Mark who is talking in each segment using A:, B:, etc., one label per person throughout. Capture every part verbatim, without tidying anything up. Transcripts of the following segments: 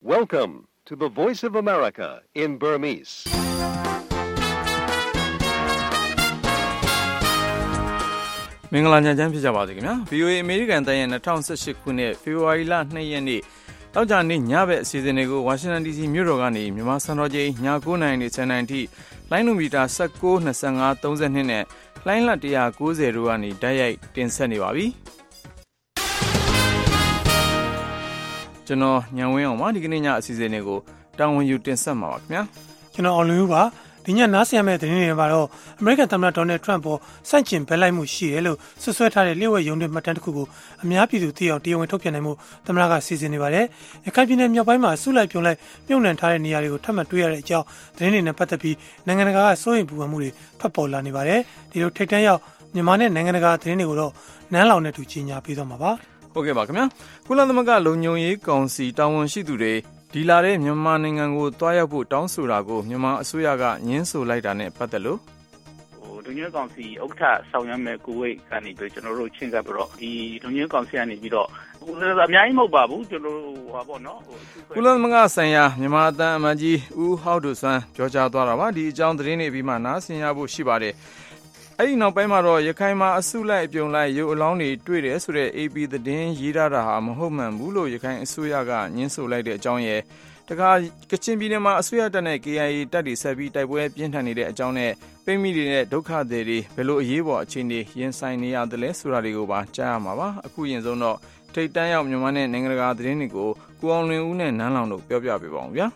A: Welcome to the Voice of America in Burmese.
B: ။မင်္ဂလာညချမ်းဖြစ်ကြပါစေခင်ဗျာ။ ဗီ အို အေ အမေရိကန်တိုင်းရဲ့၂၀၁၈ခုနှစ်ဖေဖော်ဝါရီလ၂ရက်နေ့တောက်ကြနေ့ညဘက်အစီအစဉ်တွေကိုဝါရှင်တန် ဒီစီ မြို့တော်ကနေမြန်မာစံတော်ချိန်ည၉နာရီနဲ့၁၀နာရီထိလိုင်းနိုမီတာ၁၉ ၂၅ ၃၂နဲ့လိုင်းလ၁၉၀တို့ကနေတိုက်ရိုက်တင်ဆက်နေပါပြီ။ကျွန်တော်ညံဝင်းအောင်ပါဒီကနေ့ညအစီအစဉ်တွေကိုတာဝန်ယူတင်ဆက်မှာပါခင်ဗျာ
C: ။ကျွန်တော်အောင်လူဦးပါဒီညနားဆင်ရမယ့်သတင်းတွေမှာတော့အမေရိကန်သမ္မတဒေါ်နယ်ထရန့်ပေါ်စန့်ကျင်ဘက်လိုက်မှုရှိတယ်လို့ဆွဆွဲထားတဲ့လျှို့ဝှက်ရုံးတွေမှတ်တမ်းတစ်ခုကိုအများပြည်သူသိအောင်တရားဝင်ထုတ်ပြန်နိုင်မှုသမ္မတကစီစဉ်နေပါတယ်။ရခိုင်ပြည်နယ်မြောက်ပိုင်းမှာအစုလိုက်ပြုံလိုက်မြုပ်နှံထားတဲ့နေရာတွေကိုထပ်မံတွေ့ရတဲ့အကြောင်းသတင်းတွေနဲ့ပတ်သက်ပြီးနိုင်ငံတကာကစိုးရိမ်ပူပန်မှုတွေဖတ်ပေါ်လာနေပါတယ်။ဒီလိုထိပ်တန်းရောက်မြန်မာနဲ့နိုင်ငံတကာသတင်းတွေကိုတော့နန်းလောင်နဲ့တူကြီးညာပေးသွားမှာပါ
B: ။ဟုတ်ကဲ့ပါခင်ဗျာ။ကုလသမဂ္ဂလုံခြုံရေးကောင်စီတာဝန်ရှိသူတွေဒီလာတဲ့မြန်မာနိုင်ငံကိုတွားရောက်ဖို့တောင်းဆိုတာကိုမြန်မာအစိုးရကညှင်းဆိုလိုက်တာနဲ့ပတ်သက်လို့
D: ဟိုဒုညွှန်ကောင်စီဥက္ကဋ္ဌဆောင်ရွက်မဲ့ကိုဝိတ်ကနေပြီးကျွန်တော်တို့ချင်းကပ်ပြီးတော့ဒီဒုညွှန်ကောင်စီကနေပြီးတော့ဟိုအများကြီးမဟုတ်ပါဘူးကျွန်တော်တို့ဟာပေါ့နော်ဟို
B: ကုလသမဂ္ဂဆိုင်ရာမြန်မာအသံအမတ်ကြီးဦးဟောက်ဒိုဆွမ်းပြောကြားသွားတာပါဒီအကြောင်းသတင်းတွေပြီးမှနားဆင်ရဖို့ရှိပါတယ်အဲ့ဒီနောက်ပိုင်းမှာတော့ရခိုင်မှာအစုလိုက်အပြုံလိုက်ရုပ်အလောင်းတွေတွေ့တယ်ဆိုတဲ့ အေပီ သတင်းရေးထားတာဟာမဟုတ်မှန်ဘူးလို့ရခိုင်အစိုးရကညှင်းဆိုလိုက်တဲ့အကြောင်းရယ်တခါကချင်ပြည်နယ်မှာအစိုးရတပ်နဲ့ ကေအိုင်အေ တပ်တွေဆက်ပြီးတိုက်ပွဲပြင်းထန်နေတဲ့အကြောင်းနဲ့ပိတ်မိနေတဲ့ဒုက္ခသည်တွေဘယ်လိုအရေးပေါ်အခြေအနေရင်ဆိုင်နေရတယ်လဲဆိုတာတွေကိုပါကြားရမှာပါအခုရင်ဆုံးတော့ထိတ်တန်းရောက်မြန်မာနဲ့နိုင်ငံတကာသတင်းတွေကိုကိုအောင်လွင်ဦးနဲ့နန်းလောင်တို့ပြောပြပေးပါအောင်ဗျာ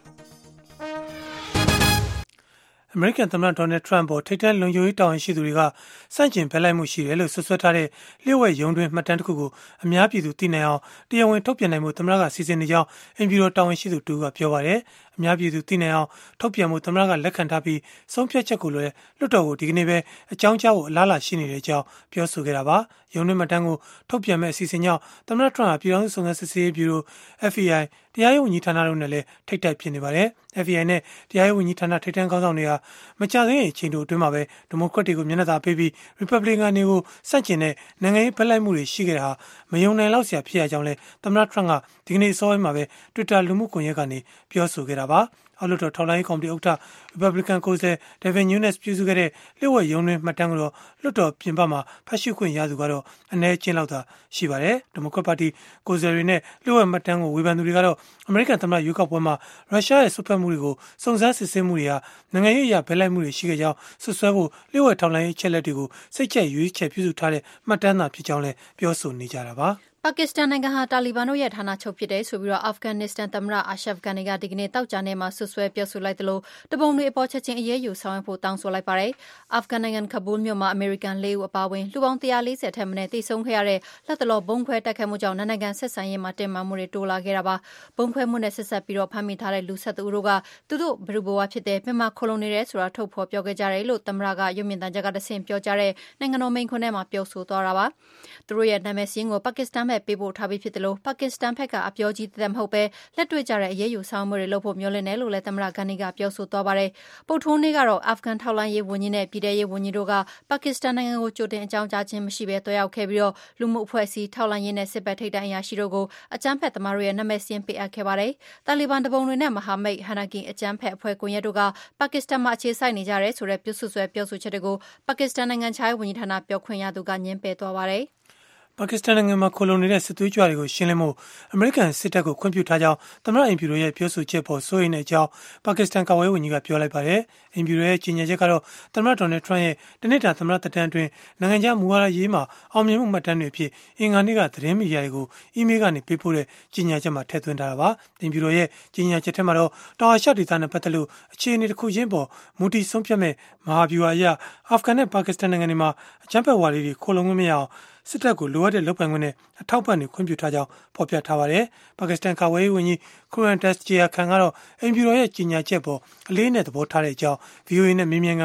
C: အမေရိကန်သမ္မတဒေါ်နယ်ထရန့်ပေါ်ထိပ်တန်းလုံခြုံရေးတာဝန်ရှိသူတွေကစန့်ကျင်ဘက်လိုက်မှုရှိတယ်လို့ဆွဆွဲထားတဲ့လျှို့ဝှက်ရုံးတွင်းမှတ်တမ်းတစ်ခုကိုအများပြည်သူသိနိုင်အောင်တရားဝင်ထုတ်ပြန်နိုင်မှုသမ္မတကစီစဉ်နေကြောင်းအင်ပီရိုတာဝန်ရှိသူတူကပြောပါတယ်အများပြည်သူသိနိုင်အောင်ထုတ်ပြန်မှုသမ္မတကလက်ခံထားပြီးဆုံးဖြတ်ချက်ကိုလည်းလွှတ်တော်ကိုဒီကနေ့ပဲအကြောင်းကြားဖို့အလားအလာရှိနေတဲ့အကြောင်းပြောဆိုခဲ့တာပါရုံးတွင်းမှတ်တမ်းကိုထုတ်ပြန်မဲ့အစီအစဉ်ကြောင့်သမ္မတထရန့်ဟာပြည်ထောင်စုစုံစမ်းစစ်ဆေးရေးဗျူရို အက်ဖ် ဘီ အိုင် တရားရေးဝန်ကြီးဌာနတို့နဲ့လည်းထိပ်တိုက်ဖြစ်နေပါတယ် အက်ဖ် ဘီ အိုင် နဲ့တရားရေးဝန်ကြီးဌာနထိပ်တန်းခေါင်းဆောင်တွေဟာမကြာသေးခင်အချိန်တို့အတွင်းမှာပဲဒီမိုကရက်တွေကိုမျက်နှာသာပေးပြီးရီပတ်ဘလစ်ကန်တွေကိုစန့်ကျင်တဲ့နိုင်ငံရေးဘက်လိုက်မှုတွေရှိခဲ့တာဟာမယုံနိုင်လောက်စရာဖြစ်ရကြောင်းလည်းသမ္မတထရန့်ကဒီကနေ့အစောပိုင်းမှာပဲ Twitter လူမှုကွန်ရက်ကနေပြောဆိုခဲ့တာပါအောက်လွှတ်တော်ထောက်လှမ်းရေးကော်မတီဥက္ကဋ္ဌ Republican ကိုယ်စားလှယ် Devin Nunes ပြုစုခဲ့တဲ့လျှို့ဝှက်ရုံးတွင်းမှတ်တမ်းကတော့လွှတ်တော်ပြင်ပမှာဖတ်ရှုခွင့်ရသူကတော့အနည်းချင်းလောက်သာရှိပါတယ်။ဒီမိုကရက်ပါတီကိုယ်စားလှယ်တွေနဲ့လျှို့ဝှက်မှတ်တမ်းကိုဝေဖန်သူတွေကတော့အမေရိကန်သမ္မတရွေးကောက်ပွဲမှာရုရှားရဲ့ဆွတ်ဖက်မှုတွေကိုစုံစမ်းစစ်ဆေးမှုတွေဟာနိုင်ငံရေးအရာဘက်လိုက်မှုတွေရှိခဲ့ကြောင်းဆွဆွဲဖို့လျှို့ဝှက်ထောက်လှမ်းရေးချက်လက်တွေကိုစိတ်ကြိုက်ရွေးချယ်ပြုစုထားတဲ့မှတ်တမ်းသာဖြစ်ကြောင်းလည်းပြောဆိုနေကြတာပါ။
E: ပါကစ္စတန်နိုင်ငံဟာတာလီဘန်တို့ရဲ့ဌာနချုပ်ဖြစ်တယ်ဆိုပြီးတော့အာဖဂန်နစ္စတန်သမ္မတအာရှဖ်ဂန်ကဒီကနေ့တောက်ကြနေ့မှာဆွဆွဲပြောဆိုလိုက်သလိုတပုံတွေအပေါ်ချက်ချင်းအရေးယူဆောင်ရွက်ဖို့တောင်းဆိုလိုက်ပါတယ်။အာဖဂန်နိုင်ငံကဘူလ်မြို့မှာအမေရိကန်လေးဦးအပါအဝင်လူပေါင်း၁၄၀ထက်မနည်းတိတ်ဆုံးခဲ့ရတဲ့လက်တလောဘုံခွဲတိုက်ခိုက်မှုကြောင့်နိုင်ငံဆက်ဆံရေးမှာတင်မာမှုတွေတိုးလာခဲ့တာပါ။ဘုံခွဲမှုနဲ့ဆက်ဆက်ပြီးတော့ဖမ်းမိထားတဲ့လူ၁၁ဦးတို့ကသူတို့ဘယ်လိုဘဝဖြစ်တဲ့မြန်မာခိုလုံနေတယ်ဆိုတာထုတ်ဖော်ပြောခဲ့ကြတယ်လို့သမ္မတကရုပ်မြင်သံကြားကတဆင့်ပြောကြားတဲ့နိုင်ငံတော်မိန့်ခွန်းထဲမှာပြောဆိုသွားတာပါ။သူတို့ရဲ့နာမည်စင်းကိုပါကစ္စတန်ဘက်ပေးပို့ထားပြီးဖြစ်တယ်လို့ပါကစ္စတန်ဘက်ကအပြောကြီးတဲ့မဟုတ်ပဲလက်တွေ့ကြတဲ့အရေးယူဆောင်မှုတွေလုပ်ဖို့မျှော်လင့်တယ်လို့လည်းသမ္မတဂန်နီကပြောဆိုသွားပါတယ်။ပုတ်ထိုးနေ့ကတော့အာဖဂန်ထောက်လှမ်းရေးဝန်ကြီးနဲ့ပြည်ထရေးဝန်ကြီးတို့ကပါကစ္စတန်နိုင်ငံကိုကြိုတင်အကြောင်းကြားခြင်းမရှိဘဲတွားရောက်ခဲ့ပြီးတော့လူမှုအဖွဲ့အစည်းထောက်လှမ်းရေးနဲ့စစ်ဘက်ထိပ်တန်းအရာရှိတို့ကိုအကြမ်းဖက်သမားတို့ရဲ့နာမည်စင်းပေးအပ်ခဲ့ပါတယ်။တာလီဘန်တပုံတွေနဲ့မဟာမိတ်ဟန်နာကင်အကြမ်းဖက်အဖွဲ့ကွန်ရက်တို့ကပါကစ္စတန်မှာအခြေစိုက်နေကြတယ်ဆိုတဲ့ပြုစုဆွဲပြောဆိုချက်တွေကိုပါကစ္စတန်နိုင်ငံခြားရေးဝန်ကြီးဌာနပြောခွင့်ရသူကညှင်းပယ်သွားပါတယ်။
C: ပါကစ္စတန်နိုင်ငံမှာခိုလုံနေတဲ့စစ်သွေးကြွတွေကိုရှင်းလင်းဖို့အမေရိကန်စစ်တပ်ကိုခွင့်ပြုထားကြောင်းသမ္မတအင်ဖြူရိုရဲ့ပြောဆိုချက်ပေါ်စိုးရိမ်တဲ့အကြောင်းပါကစ္စတန်ကာကွယ်ရေးဝန်ကြီးကပြောလိုက်ပါတယ်။အင်ဖြူရိုရဲ့ကြေညာချက်ကတော့သမ္မတဒေါ်နယ်ထရန့်ရဲ့တနစ်တာသမ္မတသက်တမ်းအတွင်းနိုင်ငံခြားမူဝါဒရေးမှာအောင်မြင်မှုမှတ်တမ်းတွေအဖြစ်အင်္ဂါနေ့ကသတင်းမီဒီယာတွေကိုအီးမေးလ်ကနေပေးပို့တဲ့ကြေညာချက်မှာထည့်သွင်းထားတာပါ။အင်ဖြူရိုရဲ့ကြေညာချက်ထဲမှာတော့တောင်အာရှဒေသနဲ့ပတ်သက်လို့အခြေအနေတစ်ခုချင်းပေါ်မူတည်ဆုံးဖြတ်မဲ့မဟာဗျူဟာအရအာဖဂန်နဲ့ပါကစ္စတန်နိုင်ငံတွေမှာအကြမ်းဖက်ဝါဒီတွေခိုလုံခွင့်မရအောင်စစ်တပ်ကိုလိုအပ်တဲ့လုပ်ပိုင်ခွင့်နဲ့အထောက်ပံ့တွေခွင့်ပြုထားကြောင်းဖော်ပြထားပါတယ်။ပါကစ္စတန်ကာကွယ်ရေးဝန်ကြီးခူရန်တက်စ်ဂျီယာခန်ကတော့အင်ဖြူတော်ရဲ့ကြေညာချက်ပေါ်အလေးနဲ့သဘောထားတဲ့အကြောင်း ဗီအိုအေ နဲ့မေးမြန်းခန်းမှာ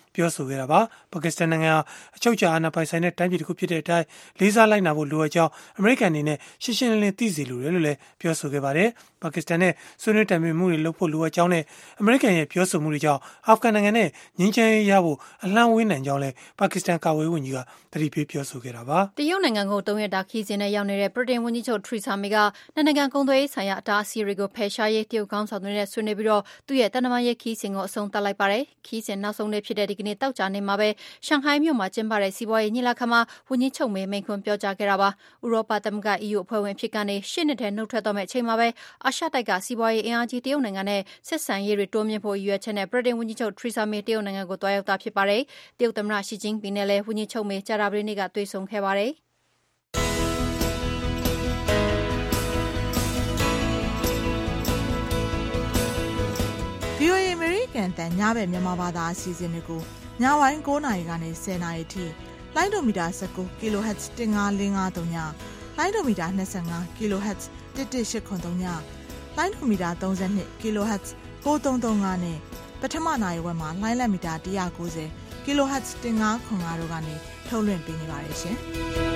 C: ပြောဆိုခဲ့တာပါပါကစ္စတန်နိုင်ငံဟာအချုပ်အခြာအာဏာပိုင်ဆိုင်တဲ့တိုင်းပြည်တစ်ခုဖြစ်တဲ့အတိုင်းလေးစားလိုက်နာဖို့လိုအပ်ကြောင်းအမေရိကန်အနေနဲ့ရှင်းရှင်းလင်းလင်းသိစေလိုတယ်လို့လည်းပြောဆိုခဲ့ပါတယ်ပါကစ္စတန်နဲ့ဆွေးနွေးတိုင်ပင်မှုတွေလုပ်ဖို့လိုအပ်ကြောင်းနဲ့အမေရိကန်ရဲ့ပြောဆိုမှုတွေကြောင့်အာဖဂန်နိုင်ငံနဲ့ငြိမ်းချမ်းရေးရဖို့အလှမ်းဝေးနိုင်ကြောင်းလည်းပါကစ္စတန်ကာကွယ်ရေးဝန်ကြီးကသတိပေးပြောဆိုခဲ့တာပါ
E: တရုတ်နိုင်ငံကိုသုံးရက်တာခီးစဉ်နဲ့ရောက်နေတဲ့ဗြိတိန်ဝန်ကြီးချုပ်ထရီဆာမေကနိုင်ငံကုန်သွယ်ရေးဆိုင်ရာအတားအဆီးတွေကိုဖယ်ရှားရေးတရုတ်ခေါင်းဆောင်တွေနဲ့ဆွေးနွေးပြီးတော့သူ့ရဲ့တန်တမာရေးခီးစဉ်ကိုအဆုံးသတ်လိုက်ပါတယ်ခီးစဉ်နောက်ဆုံးနေ့ဖြစ်တဲ့ဒီကနေ့တောက်ကြနေမှာပဲရှန်ဟိုင်းမြို့မှာကျင်းပတဲ့စီးပွားရေးညီလာခံမှာဝန်ကြီးချုပ်မေမိန့်ခွန်းပြောကြားခဲ့တာပါဥရောပသမဂ္ဂ E U အဖွဲ့ဝင်ဖြစ်ကနေရှစ်နှစ်ထဲနှုတ်ထွက်တော့မယ့်အချိန်မှာပဲအာရှတိုက်ကစီးပွားရေးအင်အားကြီးတရုတ်နိုင်ငံနဲ့ဆက်ဆံရေးတွေတိုးမြှင့်ဖို့ရည်ရွယ်ချက်နဲ့ဗြိတိန်ဝန်ကြီးချုပ်ထရီဆာမေတရုတ်နိုင်ငံကိုတွားရောက်တာဖြစ်ပါတယ်တရုတ်သမ္မတရှီကျင်းပင်နဲ့လည်းဝန်ကြီးချုပ်မေကြာသပတေးနေ့ကတွေ့ဆုံခဲ့ပါတယ်
F: ဗီအိုအေ American တန်ညဘက်မြန်မာဘာသာအစီအစဉ်တွေကိုညပိုင်း၉နာရီကနေ၁၀နာရီထိလိုင်းဒိုမီတာ၁၉ kHz ၁၅၄၅၃ညလိုင်းဒိုမီတာ၂၅ kHz ၁၁၈၇၃ညလိုင်းဒိုမီတာ၃၂ kHz ၉၃၃၅နဲ့ပထမနာရီဝက်မှာလိုင်းလက်မီတာ၁၉၀ kHz ၁၅ခွန်၅တို့ကနေထုတ်လွှင့်ပေးနေပါတယ်ရှင်။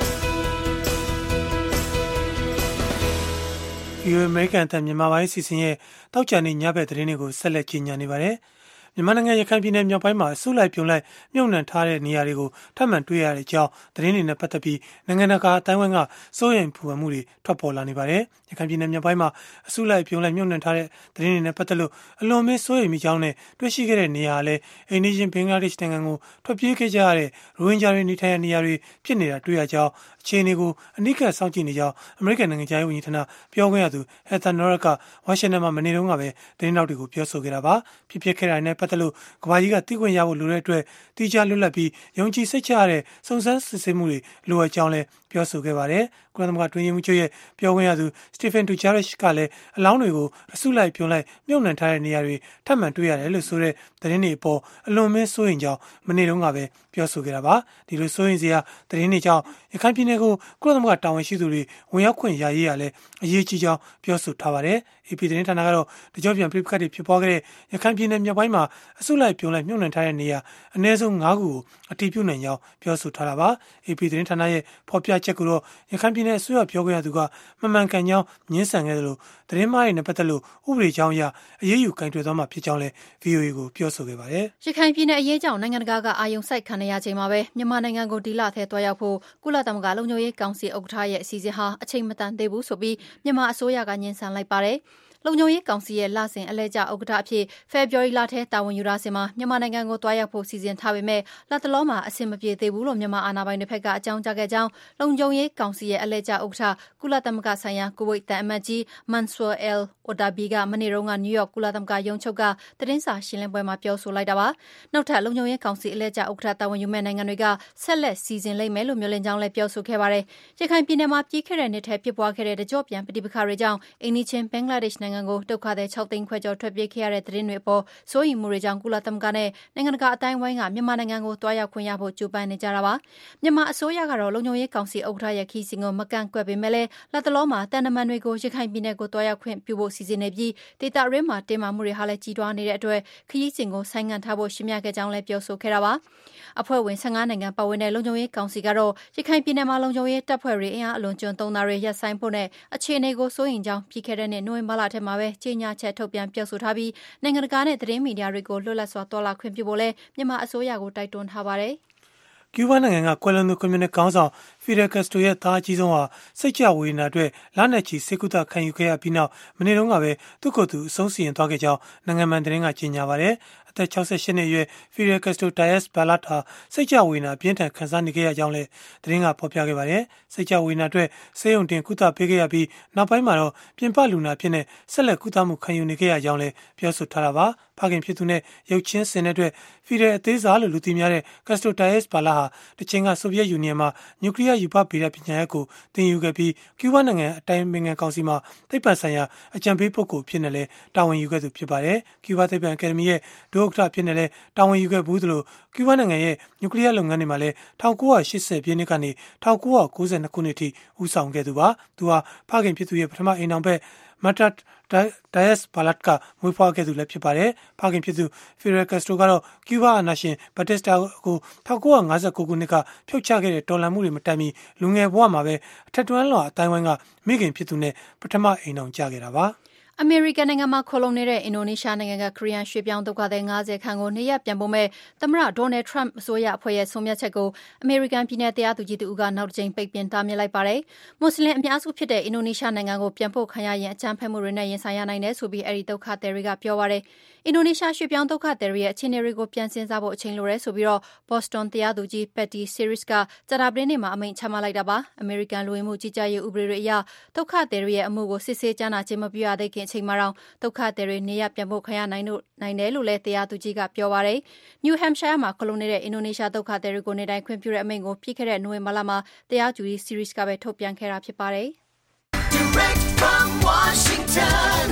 C: ဗီအိုအေ American တန်မြန်မာပိုင်းအစီအစဉ်ရဲ့တောက်ချာနေညဘက်သတင်းတွေကိုဆက်လက်ကြီးညာနေပါတယ်မြန်မာနိုင်ငံရခိုင်ပြည်နယ်မြောက်ပိုင်းမှာအစုလိုက်ပြုံလိုက်မြုပ်နှံထားတဲ့နေရာတွေကိုထပ်မံတွေ့ရတဲ့အကြောင်းသတင်းတွေနဲ့ပတ်သက်ပြီးနိုင်ငံတကာအတိုင်းအဝန်းကစိုးရိမ်ပူပန်မှုတွေထွက်ပေါ်လာနေပါတယ်။ရခိုင်ပြည်နယ်မြောက်ပိုင်းမှာအစုလိုက်ပြုံလိုက်မြုပ်နှံထားတဲ့သတင်းတွေနဲ့ပတ်သက်လို့အလွန်မင်းစိုးရိမ်မိကြောင်းနဲ့တွေ့ရှိခဲ့တဲ့နေရာလည်းအိန္ဒိယဘင်္ဂလားဒေ့ရှ်နိုင်ငံကိုထွက်ပြေးခဲ့ကြရတဲ့ရိုဟင်ဂျာတွေနေထိုင်တဲ့နေရာတွေဖြစ်နေတာတွေ့ရကြောင်းအခြေအနေကိုအနိကစောင့်ကြည့်နေကြောင်းအမေရိကန်နိုင်ငံသားဝန်ကြီးဌာနပြောခွင့်ရသူဟက်သာနော်ရတ်ကဝါရှင်တန်မှာမနေ့တုန်းကပဲသတင်းတောက်တွေကိုပြောဆိုခဲ့တာပါ။ဖြစ်ပျက်ခဲ့တာနဲ့ပတ်သက်လို့ကမ္ဘာကြီးကသိခွင့်ရဖို့လိုတဲ့အတွက်တိကျလွတ်လပ်ပြီးယုံကြည်စိတ်ချရတဲ့စုံစမ်းစစ်ဆေးမှုတွေလိုအပ်ကြောင်းလည်းပြောဆိုခဲ့ပါတယ်။ကုလသမဂ္ဂတွင်ရင်မှုချုပ်ရဲ့ပြောခွင့်ရသူစတီဖန်ဒူဂျာရစ်ကလည်းအလောင်းတွေကိုအစုလိုက်ပြုံလိုက်မြုပ်နှံထားတဲ့နေရာတွေထပ်မံတွေ့ရတယ်လို့ဆိုတဲ့သတင်းတွေအပေါ်အလွန်မင်းစိုးရိမ်ကြောင်းမနေ့တုန်းကပဲပြောဆိုခဲ့တာပါ။ဒီလိုစိုးရိမ်စရာသတင်းတွေကြောင့်ရခိုင်ပြည်နယ်ကိုကုလသမဂ္ဂတာဝန်ရှိသူတွေဝင်ရောက်ခွင့်ရရေးရလဲအရေးကြီးကြောင်းပြောဆိုထားပါတယ်။ အေပီ သတင်းဌာနကတော့တကြောပြန်ပြစ်ခတ်တွေဖြစ်ပွားခဲ့တဲ့ရခိုင်ပြည်နယ်မြောက်ပိုင်းမှာအစုလိုက်ပြုံလိုက်မြုပ်နှံထားတဲ့နေရာအနည်းဆုံး၅ခုကိုအတည်ပြုနိုင်ကြောင်းပြောဆိုထားတာပါ။ အေပီ သတင်းဌာနရဲ့ဖော်ပြချက်ကိုတော့ရခိုင်ပြည်နယ်အစိုးရပြောခွင့်ရသူကမမှန်ကန်ကြောင်းညှင်းဆန်ခဲ့တယ်လို့သတင်းမှားတွေနဲ့ပတ်သက်လို့ဥပဒေကြောင်းအရအရေးယူကင်တွယ်သွားမှာဖြစ်ကြောင်းလည်း ဗီအိုအေ ကိုပြောဆိုခဲ့ပါတယ်
E: ။ရခိုင်ပြည်နယ်အရေးကြောင့်နိုင်ငံတကာကအာရုံစိုက်ခံရချိန်မှာပဲမြန်မာနိုင်ငံကိုဒီလထဲတွားရောက်ဖို့ကုလသမဂ္ဂလုံခြုံရေးကောင်စီဥက္ကဋ္ဌရဲ့အစီအစဉ်ဟာအချိန်မတန်သေးဘူးဆိုပြီးမြန်မာအစိုးရကညှင်းဆန်လိုက်ပါတယ်။လုံခြုံရေးကောင်စီရဲ့လစဉ်အလဲကျဥက္ကဋ္ဌအဖြစ်ဖေဖော်ဝါရီလထဲတာဝန်ယူထားစဉ်မှာမြန်မာနိုင်ငံကိုတွားရောက်ဖို့စီစဉ်ထားပေမဲ့လတ်တလောမှာအဆင်မပြေသေးဘူးလို့မြန်မာအာဏာပိုင်တွေဘက်ကအကြောင်းကြားခဲ့ကြောင်းလုံခြုံရေးကောင်စီရဲ့အလဲကျဥက္ကဋ္ဌကုလသမဂ္ဂဆိုင်ရာကူဝိတ်တန်အမတ်ကြီးမန်ဆူအယ်အိုဒါဘီကမနေ့တုန်းကနယူးယောက်ကုလသမဂ္ဂရုံးချုပ်ကသတင်းစာရှင်းလင်းပွဲမှာပြောဆိုလိုက်တာပါ။နောက်ထပ်လုံခြုံရေးကောင်စီအလဲကျဥက္ကဋ္ဌတာဝန်ယူမဲ့နိုင်ငံတွေကဆက်လက်စီစဉ်လိမ့်မယ်လို့မျှော်လင့်ကြောင်းလည်းပြောဆိုခဲ့ပါတယ်။ရခိုင်ပြည်နယ်မှာပြီးခဲ့တဲ့နှစ်ထဲဖြစ်ပွားခဲ့တဲ့တကြော့ပြန်ပဋိပက္ခတွေကြောင့်အိန္ဒိချင်းဘင်္ဂလားဒေ့ရှ်နိုင်ငံကိုဒုက္ခသည်၆သိန်းခွဲကျော်ထွက်ပြေးခဲ့ရတဲ့သတင်းတွေအပေါ်စိုးရိမ်မှုတွေကြောင့်ကုလသမဂ္ဂနဲ့နိုင်ငံတကာအတိုင်းအဝိုင်းကမြန်မာနိုင်ငံကိုတွားရောက်ခွင့်ရဖို့ကြိုးပမ်းနေကြတာပါမြန်မာအစိုးရကတော့လုံခြုံရေးကောင်စီဥက္ကဋ္ဌရဲ့ခီးစဉ်ကိုမကန့်ကွက်ပေမဲ့လည်းလက်တလောမှာတန်တမန်တွေကိုရခိုင်ပြည်နယ်ကိုတွားရောက်ခွင့်ပြုဖို့စီစဉ်နေပြီးဒေသရင်းမှာတင်မာမှုတွေဟာလည်းကြီးထွားနေတဲ့အတွက်ခီးစဉ်ကိုဆိုင်းငံ့ထားဖို့ရှင်းပြခဲ့ကြောင်းလည်းပြောဆိုခဲ့တာပါအဖွဲ့ဝင်၁၅နိုင်ငံပါဝင်တဲ့လုံခြုံရေးကောင်စီကတော့ရခိုင်ပြည်နယ်မှာလုံခြုံရေးတပ်ဖွဲ့တွေအင်အားအလွန်ကျွံသုံးတာတွေရပ်ဆိုင်းဖို့နဲ့အခြေအနေကိုစိုးရိမ်ကြောင်းပြီးခဲ့တဲ့နှစ်နိုဝင်ဘာလထဲမှာပဲကြေညာချက်ထုတ်ပြန်ပြောဆိုထားပြီးနိုင်ငံတကာနဲ့သတင်းမီဒီယာတွေကိုလွတ်လပ်စွာတော်လှန်ခွင့်ပြုဖို့လည်းမြန်မာအစိုးရကိုတိုက်တွန်းထားပါတယ်
C: ကျူးဘားနိုင်ငံကကွယ်လွန်သူကွန်မြူနစ်ခေါင်းဆောင်ဖီဒယ်ကက်စတိုရဲ့သားအကြီးဆုံးဟာစိတ်ကြဝေဒနာအတွက်လနဲ့ချီစေကုသခံယူခဲ့ရပြီးနောက်မနေ့တုန်းကပဲသူ့ကိုယ်သူအဆုံးစီရင်သွားခဲ့ကြောင်းနိုင်ငံမှန်သတင်းကကြေညာပါတယ်။အသက်၆၈နှစ်အရွယ်ဖီဒယ်ကက်စတိုတိုင်ယက်စ်ဘာလတ်ဟာစိတ်ကြဝေဒနာပြင်းထန်ခံစားနေခဲ့ရကြောင်းလည်းသတင်းကဖော်ပြခဲ့ပါတယ်။စိတ်ကြဝေဒနာအတွက်ဆေးရုံတင်ကုသပေးခဲ့ရပြီးနောက်ပိုင်းမှာတော့ပြင်ပလူနာဖြစ်နေဆက်လက်ကုသမှုခံယူနေခဲ့ရကြောင်းလည်းပြောဆိုထားတာပါ။ဖခင်ဖြစ်သူနဲ့ရုပ်ချင်းစင်တဲ့အတွက်ဖီဒယ်အသေးစားလို့လူသိများတဲ့ကက်စတိုတိုင်ယက်စ်ဘာလတ်ဟာတချိန်ကဆိုဗီယက်ယူနီယံမှာနျူကလ িয়ার ရူပဗေဒပညာရပ်ကိုသင်ယူခဲ့ပြီးကျူးဘားနိုင်ငံအတိုင်းအမြံကောင်စီမှာသိပ္ပံဆိုင်ရာအကြံပေးပုဂ္ဂိုလ်ဖြစ်နေလဲတာဝန်ယူခဲ့သူဖြစ်ပါတယ်။ကျူးဘားသိပ္ပံအကယ်ဒမီရဲ့ဒုဥက္ကဋ္ဌဖြစ်နေလဲတာဝန်ယူခဲ့ဘူးသလိုကျူးဘားနိုင်ငံရဲ့နျူကလ িয়ার လုပ်ငန်းတွေမှာလည်း၁၉၈၀ပြည့်နှစ်ကနေ၁၉၉၂ခုနှစ်ထိဦးဆောင်ခဲ့သူပါ။သူဟာဖခင်ဖြစ်သူရဲ့ပထမအိမ်အောင်ဘက်မာတာဒိုင်ယက်စ်ဘာလတ်ကမွေးဖွားခဲ့သူလည်းဖြစ်ပါတယ်။ဖခင်ဖြစ်သူဖီရယ်ကက်စတိုကတော့ကျူးဘာအာဏာရှင်ဘတ်တစ်စတာကို၁၉၅၉ခုနှစ်ကဖြုတ်ချခဲ့တဲ့တော်လှန်မှုတွေမတိုင်မီလူငယ်ဘဝမှာပဲအထက်တွန်းလွှာအတိုင်းဝိုင်းကမိခင်ဖြစ်သူနဲ့ပထမအိမ်အောင်ကြခဲ့တာပါ။
E: အမေရိကန်နိုင်ငံမှာခိုလုံနေတဲ့အင်ဒိုနီးရှားနိုင်ငံကခရီးယန်ရွှေ့ပြောင်းဒုက္ခသည်၅၀ခန့်ကိုနေရပ်ပြန်ပို့မဲ့သမ္မတဒေါ်နယ်ထရန့်အစိုးရအဖွဲ့ရဲ့ဆုံးဖြတ်ချက်ကိုအမေရိကန်ပြည်내တရားသူကြီးတူကနောက်တစ်ကြိမ်ပိတ်ပင်တားမြစ်လိုက်ပါတယ်။မွတ်စလင်အများစုဖြစ်တဲ့အင်ဒိုနီးရှားနိုင်ငံကိုပြန်ပို့ခံရရင်အကြမ်းဖက်မှုတွေနဲ့ရင်ဆိုင်ရနိုင်တယ်ဆိုပြီးအဲဒီဒုက္ခသည်တွေကပြောပါတယ်။အင်ဒိုနီးရှားရွှေ့ပြောင်းဒုက္ခသည်တွေရဲ့အခြေအနေတွေကိုပြန်စဉ်းစားဖို့အချိန်လိုတယ်ဆိုပြီးတော့ဘော့စတွန်တရားသူကြီး Patty Series ကကြာသပတေးနေ့မှာအမိန့်ချမှတ်လိုက်တာပါ။အမေရိကန်လူဝင်မှုကြီးကြပ်ရေးဥပဒေတွေအရဒုက္ခသည်တွေရဲ့အမှုကိုစစ်ဆေးကြားနာခြင်းမပြုရသေးခင်အချိန်မှာတော့ဒုက္ခသည်တွေနေရပြန်ဖို့ခရနိုင်လို့နိုင်တယ်လို့လည်းတရားသူကြီးကပြောပါတယ်။ New Hampshire မှာခလုံးနေတဲ့အင်ဒိုနီးရှားဒုက္ခသည်တွေကိုနေတိုင်းခွင့်ပြုတဲ့အမိန့်ကိုပြီးခဲ့တဲ့နိုဝင်ဘာလမှာတရားသူကြီး Series ကပဲထုတ်ပြန်ခဲ့တာဖြစ်ပါတယ်။ Direct from Washington,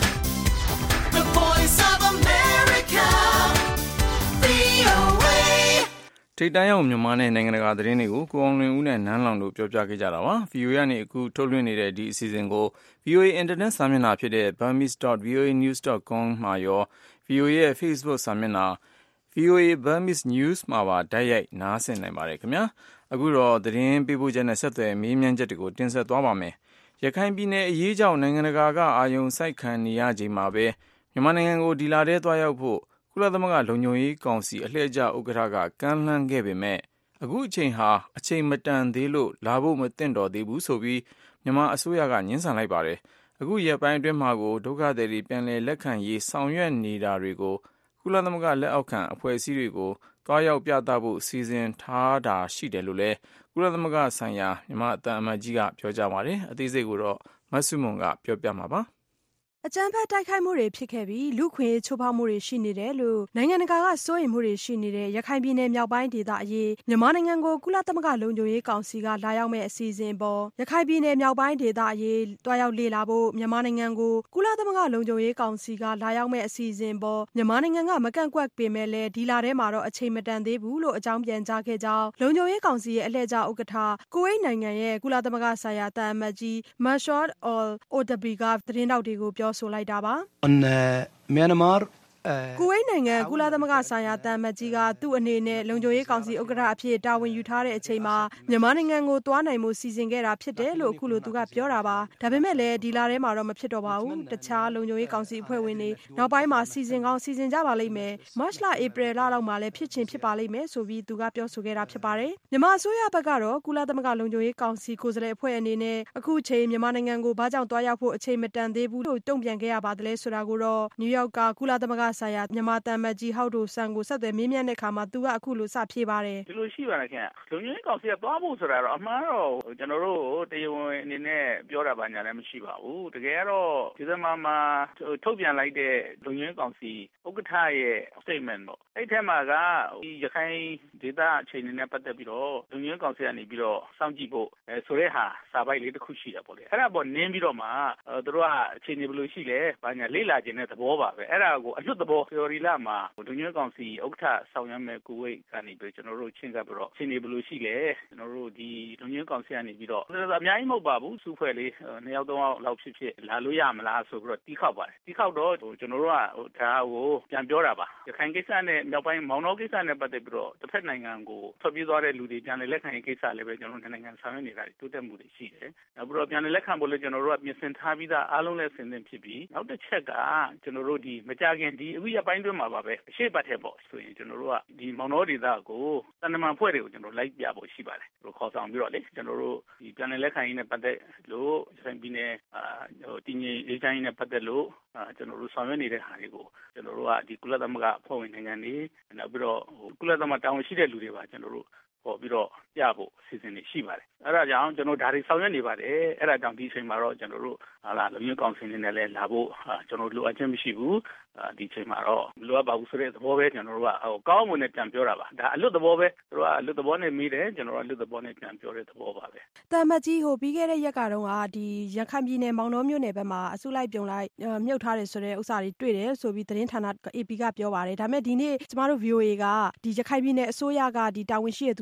E: the Voice of America, ဗွီအိုအေ
B: ထိပ်တန်းရောက်မြန်မာနဲ့နိုင်ငံတကာသတင်းတွေကိုကိုအောင်လွင်ဦးနဲ့နန်းလောင်တို့ပြောပြခဲ့ကြတာပါ။ ဗီအိုအေ ကနေအခုထုတ်လွှင့်နေတဲ့ဒီအစီအစဉ်ကို ဗီအိုအေ Internet စာမျက်နှာဖြစ်တဲ့ burmese dot v o a news dot com မှာရော ဗီအိုအေရဲ့ Facebook စာမျက်နှာ ဗီအိုအေ Burmese News မှာပါတိုက်ရိုက်နားဆင်နိုင်ပါတယ်ခင်ဗျာ။အခုတော့သတင်းပေးပို့ချက်နဲ့ဆက်သွယ်မေးမြန်းချက်တွေကိုတင်ဆက်သွားပါမယ်။ရခိုင်ပြည်နယ်အရေးကြောင့်နိုင်ငံတကာကအာရုံစိုက်ခံနေရချိန်မှာပဲမြန်မာနိုင်ငံကိုဒီလာထဲသွားရောက်ဖို့ကုလသမဂ္ဂလုံခြုံရေးကောင်စီအလှည့်ကျဥက္ကဋ္ဌကကမ်းလှမ်းခဲ့ပေမဲ့အခုအချိန်ဟာအချိန်မတန်သေးလို့လာဖို့မသင့်တော်သေးဘူးဆိုပြီးမြန်မာအစိုးရကငြင်းဆန်လိုက်ပါတယ်။အခုရက်ပိုင်းအတွင်းမှာကိုဒုက္ခသည်တွေပြန်လည်လက်ခံရေးဆောင်ရွက်နေတာတွေကိုကုလသမဂ္ဂလက်အောက်ခံအဖွဲ့အစည်းတွေကိုတွားရောက်ပြသဖို့စီစဉ်ထားတာရှိတယ်လို့လည်းကုလသမဂ္ဂဆိုင်ရာမြန်မာအသံအမတ်ကြီးကပြောကြားပါတယ်။အသေးစိတ်ကိုတော့မဆုမွန်ကပြောပြမှာပါ။
G: အကြမ်းဖက်တိုက်ခိုက်မှုတွေဖြစ်ခဲ့ပြီးလူခွင့်ရေးချိုးဖောက်မှုတွေရှိနေတယ်လို့နိုင်ငံတကာကစိုးရိမ်မှုတွေရှိနေတဲ့ရခိုင်ပြည်နယ်မြောက်ပိုင်းဒေသအရေးမြန်မာနိုင်ငံကိုကုလသမဂ္ဂလုံခြုံရေးကောင်စီကလာရောက်မဲ့အစီအစဉ်ပေါ်ရခိုင်ပြည်နယ်မြောက်ပိုင်းဒေသအရေးတွားရောက်လေ့လာဖို့မြန်မာနိုင်ငံကိုကုလသမဂ္ဂလုံခြုံရေးကောင်စီကလာရောက်မဲ့အစီအစဉ်ပေါ်မြန်မာနိုင်ငံကမကန့်ကွက်ပေမဲ့လည်းဒီလာထဲမှာတော့အချိန်မတန်သေးဘူးလို့အကြောင်းပြန်ကြားခဲ့ကြောင်းလုံခြုံရေးကောင်စီရဲ့အလှည့်ကျဥက္ကဋ္ဌကိုဝိတ်နိုင်ငံရဲ့ကုလသမဂ္ဂဆိုင်ရာတာအမတ်ကြီး Mansour al-Otaibi ကသတင်းတောက်တွေကိုပြောဆိုလိုက်တာပါ။
H: On Myanmar
G: ကူဝိတ်နိုင်ငံကုလသမဂ္ဂဆိုင်ရာတန်မတ်ကြီးကသူ့အနေနဲ့လုံခြုံရေးကောင်စီဥက္ကဋ္ဌအဖြစ်တာဝန်ယူထားတဲ့အချိန်မှာမြန်မာနိုင်ငံကိုသွားနိုင်မှုစီစဉ်ခဲ့တာဖြစ်တယ်လို့အခုလိုသူကပြောတာပါဒါပေမဲ့လည်းဒီလာထဲမှာတော့မဖြစ်တော့ပါဘူးတခြားလုံခြုံရေးကောင်စီအဖွဲ့ဝင်တွေနောက်ပိုင်းမှာစီစဉ်ကောင်းစီစဉ်ကြပါလိမ့်မယ်မတ်လဧပြီလလောက်မှာလည်းဖြစ်ချင်ဖြစ်ပါလိမ့်မယ်ဆိုပြီးသူကပြောဆိုခဲ့တာဖြစ်ပါတယ်မြန်မာအစိုးရဘက်ကတော့ကုလသမဂ္ဂလုံခြုံရေးကောင်စီကိုယ်စားလှယ်အဖွဲ့အနေနဲ့အခုချိန်မြန်မာနိုင်ငံကိုဘာကြောင့်သွားရောက်ဖို့အချိန်မတန်သေးဘူးလို့တုံ့ပြန်ခဲ့ရပါတယ်ဆိုတာကိုတော့နယူးယောက်ကကုလသမဂ္ဂဆိုင်ရာမြန်မာတန်မတ်ကြီးဟောက်ဒိုဆန်ကိုဆက်သွယ်မေးမြန်းတဲ့အခါမှာသူကအခုလိုစဖြေပါတယ်
D: ဒီလိုရှိပါတယ်ခင်ဗျလုံခြုံရေးကောင်စီကသွားဖို့ဆိုတာတော့အမှန်တော့ကျွန်တော်တို့တရားဝင်အနေနဲ့ပြောတာပါညာလည်းမရှိပါဘူးတကယ်ကတော့ဒီဇင်ဘာမှာထုတ်ပြန်လိုက်တဲ့လုံခြုံရေးကောင်စီဥက္ကဋ္ဌရဲ့ statement ပေါ့အဲ့ထက်မှာကဒီရခိုင်ဒေသအခြေအနေနဲ့ပတ်သက်ပြီးတော့လုံခြုံရေးကောင်စီကနေပြီးတော့စောင့်ကြည့်ဖို့အဲဆိုတဲ့ဟာစာပိုက်လေးတစ်ခုရှိတယ်ပေါ့လေအဲ့ဒါပေါ့နင်းပြီးတော့မှတို့ကအခြေအနေဘယ်လိုရှိလဲဘာညာလေ့လာခြင်းတဲ့သဘောပါပဲအဲ့ဒါကိုအလွတ်သဘော theory လာမှာလုံခြုံရေးကောင်စီဥက္ကဋ္ဌဆောင်ရွက်မဲ့ကိုဝိတ်ကနေပြီးကျွန်တော်တို့ချင်းကပ်ပြီးတော့အခြေအနေဘယ်လိုရှိလဲကျွန်တော်တို့ဒီလုံခြုံရေးကောင်စီကနေပြီးတော့အများကြီးမဟုတ်ပါဘူးစုဖွဲ့လေးနှစ်ယောက်သုံးယောက်လောက်ဖြစ်ဖြစ်လာလို့ရမလားဆိုပြီးတော့တီးခေါက်ပါတယ်တီးခေါက်တော့ကျွန်တော်တို့ကဒါကိုပြန်ပြောတာပါရခိုင်ကိစ္စနဲ့မြောက်ပိုင်းမောင်နှောကိစ္စနဲ့ပတ်သက်ပြီးတော့တစ်ဖက်နိုင်ငံကိုထွက်ပြေးသွားတဲ့လူတွေပြန်လည်လက်ခံရေးကိစ္စလည်းပဲကျွန်တော်တို့နိုင်ငံဆောင်ရွက်နေတာတိုးတက်မှုတွေရှိတယ်နောက်ပြီးတော့ပြန်လည်လက်ခံဖို့လည်းကျွန်တော်တို့ကပြင်ဆင်ထားပြီးသားအားလုံးလည်းဆင်သင့်ဖြစ်ပြီးနောက်တစ်ချက်ကကျွန်တော်တို့ဒီမကြခင်ဒီအခုရပိုင်းတွင်းမှာပါပဲအရှိတ်ပတ်ထဲပေါ့ဆိုရင်ကျွန်တော်တို့ကဒီမောင်နှောဒေသကိုတန်တမန်ဖွဲ့တွေကိုကျွန်တော်လိုက်ပြဖို့ရှိပါတယ်တို့ခေါ်ဆောင်ပြီးတော့လေကျွန်တော်တို့ဒီပြန်လည်လက်ခံရေးနဲ့ပတ်သက်လို့ဆိုင်ပြည်နယ်အာဟိုတင်းကြီးအေးချမ်းရေးနဲ့ပတ်သက်လို့အာကျွန်တော်တို့ဆောင်ရွက်နေတဲ့ဟာတွေကိုကျွန်တော်တို့ကဒီကုလသမဂ္ဂအဖွဲ့ဝင်နိုင်ငံတွေနောက်ပြီးတော့ကုလသမဂ္ဂတာဝန်ရှိတဲ့လူတွေပါကျွန်တော်တို့ပေါ်ပြီးတော့ပြဖို့အစီအစဉ်တွေရှိပါတယ်အဲ့ဒါကြောင့်ကျွန်တော်ဒါတွေဆောင်ရွက်နေပါတယ်အဲ့ဒါကြောင့်ဒီအချိန်မှာတော့ကျွန်တော်တို့ဟာလာလုံခြုံကောင်စီနေနဲ့လည်းလာဖို့ကျွန်တော်လိုအပ်ချက်မရှိဘူးဒီအချိန်မှာတော့လိုအပ်ပါဘူးဆိုတဲ့သဘောပဲကျွန်တော်တို့ကဟိုကောင်းမွန်နဲ့ပြန်ပြောတာပါဒါအလွတ်သဘောပဲသူတို့ကအလွတ်သဘောနဲ့မိတယ်ကျွန်တော်တို့အလွတ်သဘောနဲ့ပြန်ပြောတဲ့သဘောပါပဲ
G: တမ်မတ်ကြီးဟိုပြီးခဲ့တဲ့ရက်ကတော့ကဒီရခိုင်ပြည်နယ်မောင်နှောမြို့နယ်ဘက်မှာအစုလိုက်ပြုံလိုက်မြုပ်ထားတယ်ဆိုတဲ့ဥစ္စာတွေတွေ့တယ်ဆိုပြီးသတင်းဌာန အေ ပီ ကပြောပါတယ်ဒါပေမဲ့ဒီနေ့ကျမတို့ ဗီအိုအေ ကဒီရခိုင်ပြည်နယ်အစိုးရကဒီတာဝန်ရှိတဲ့သူကို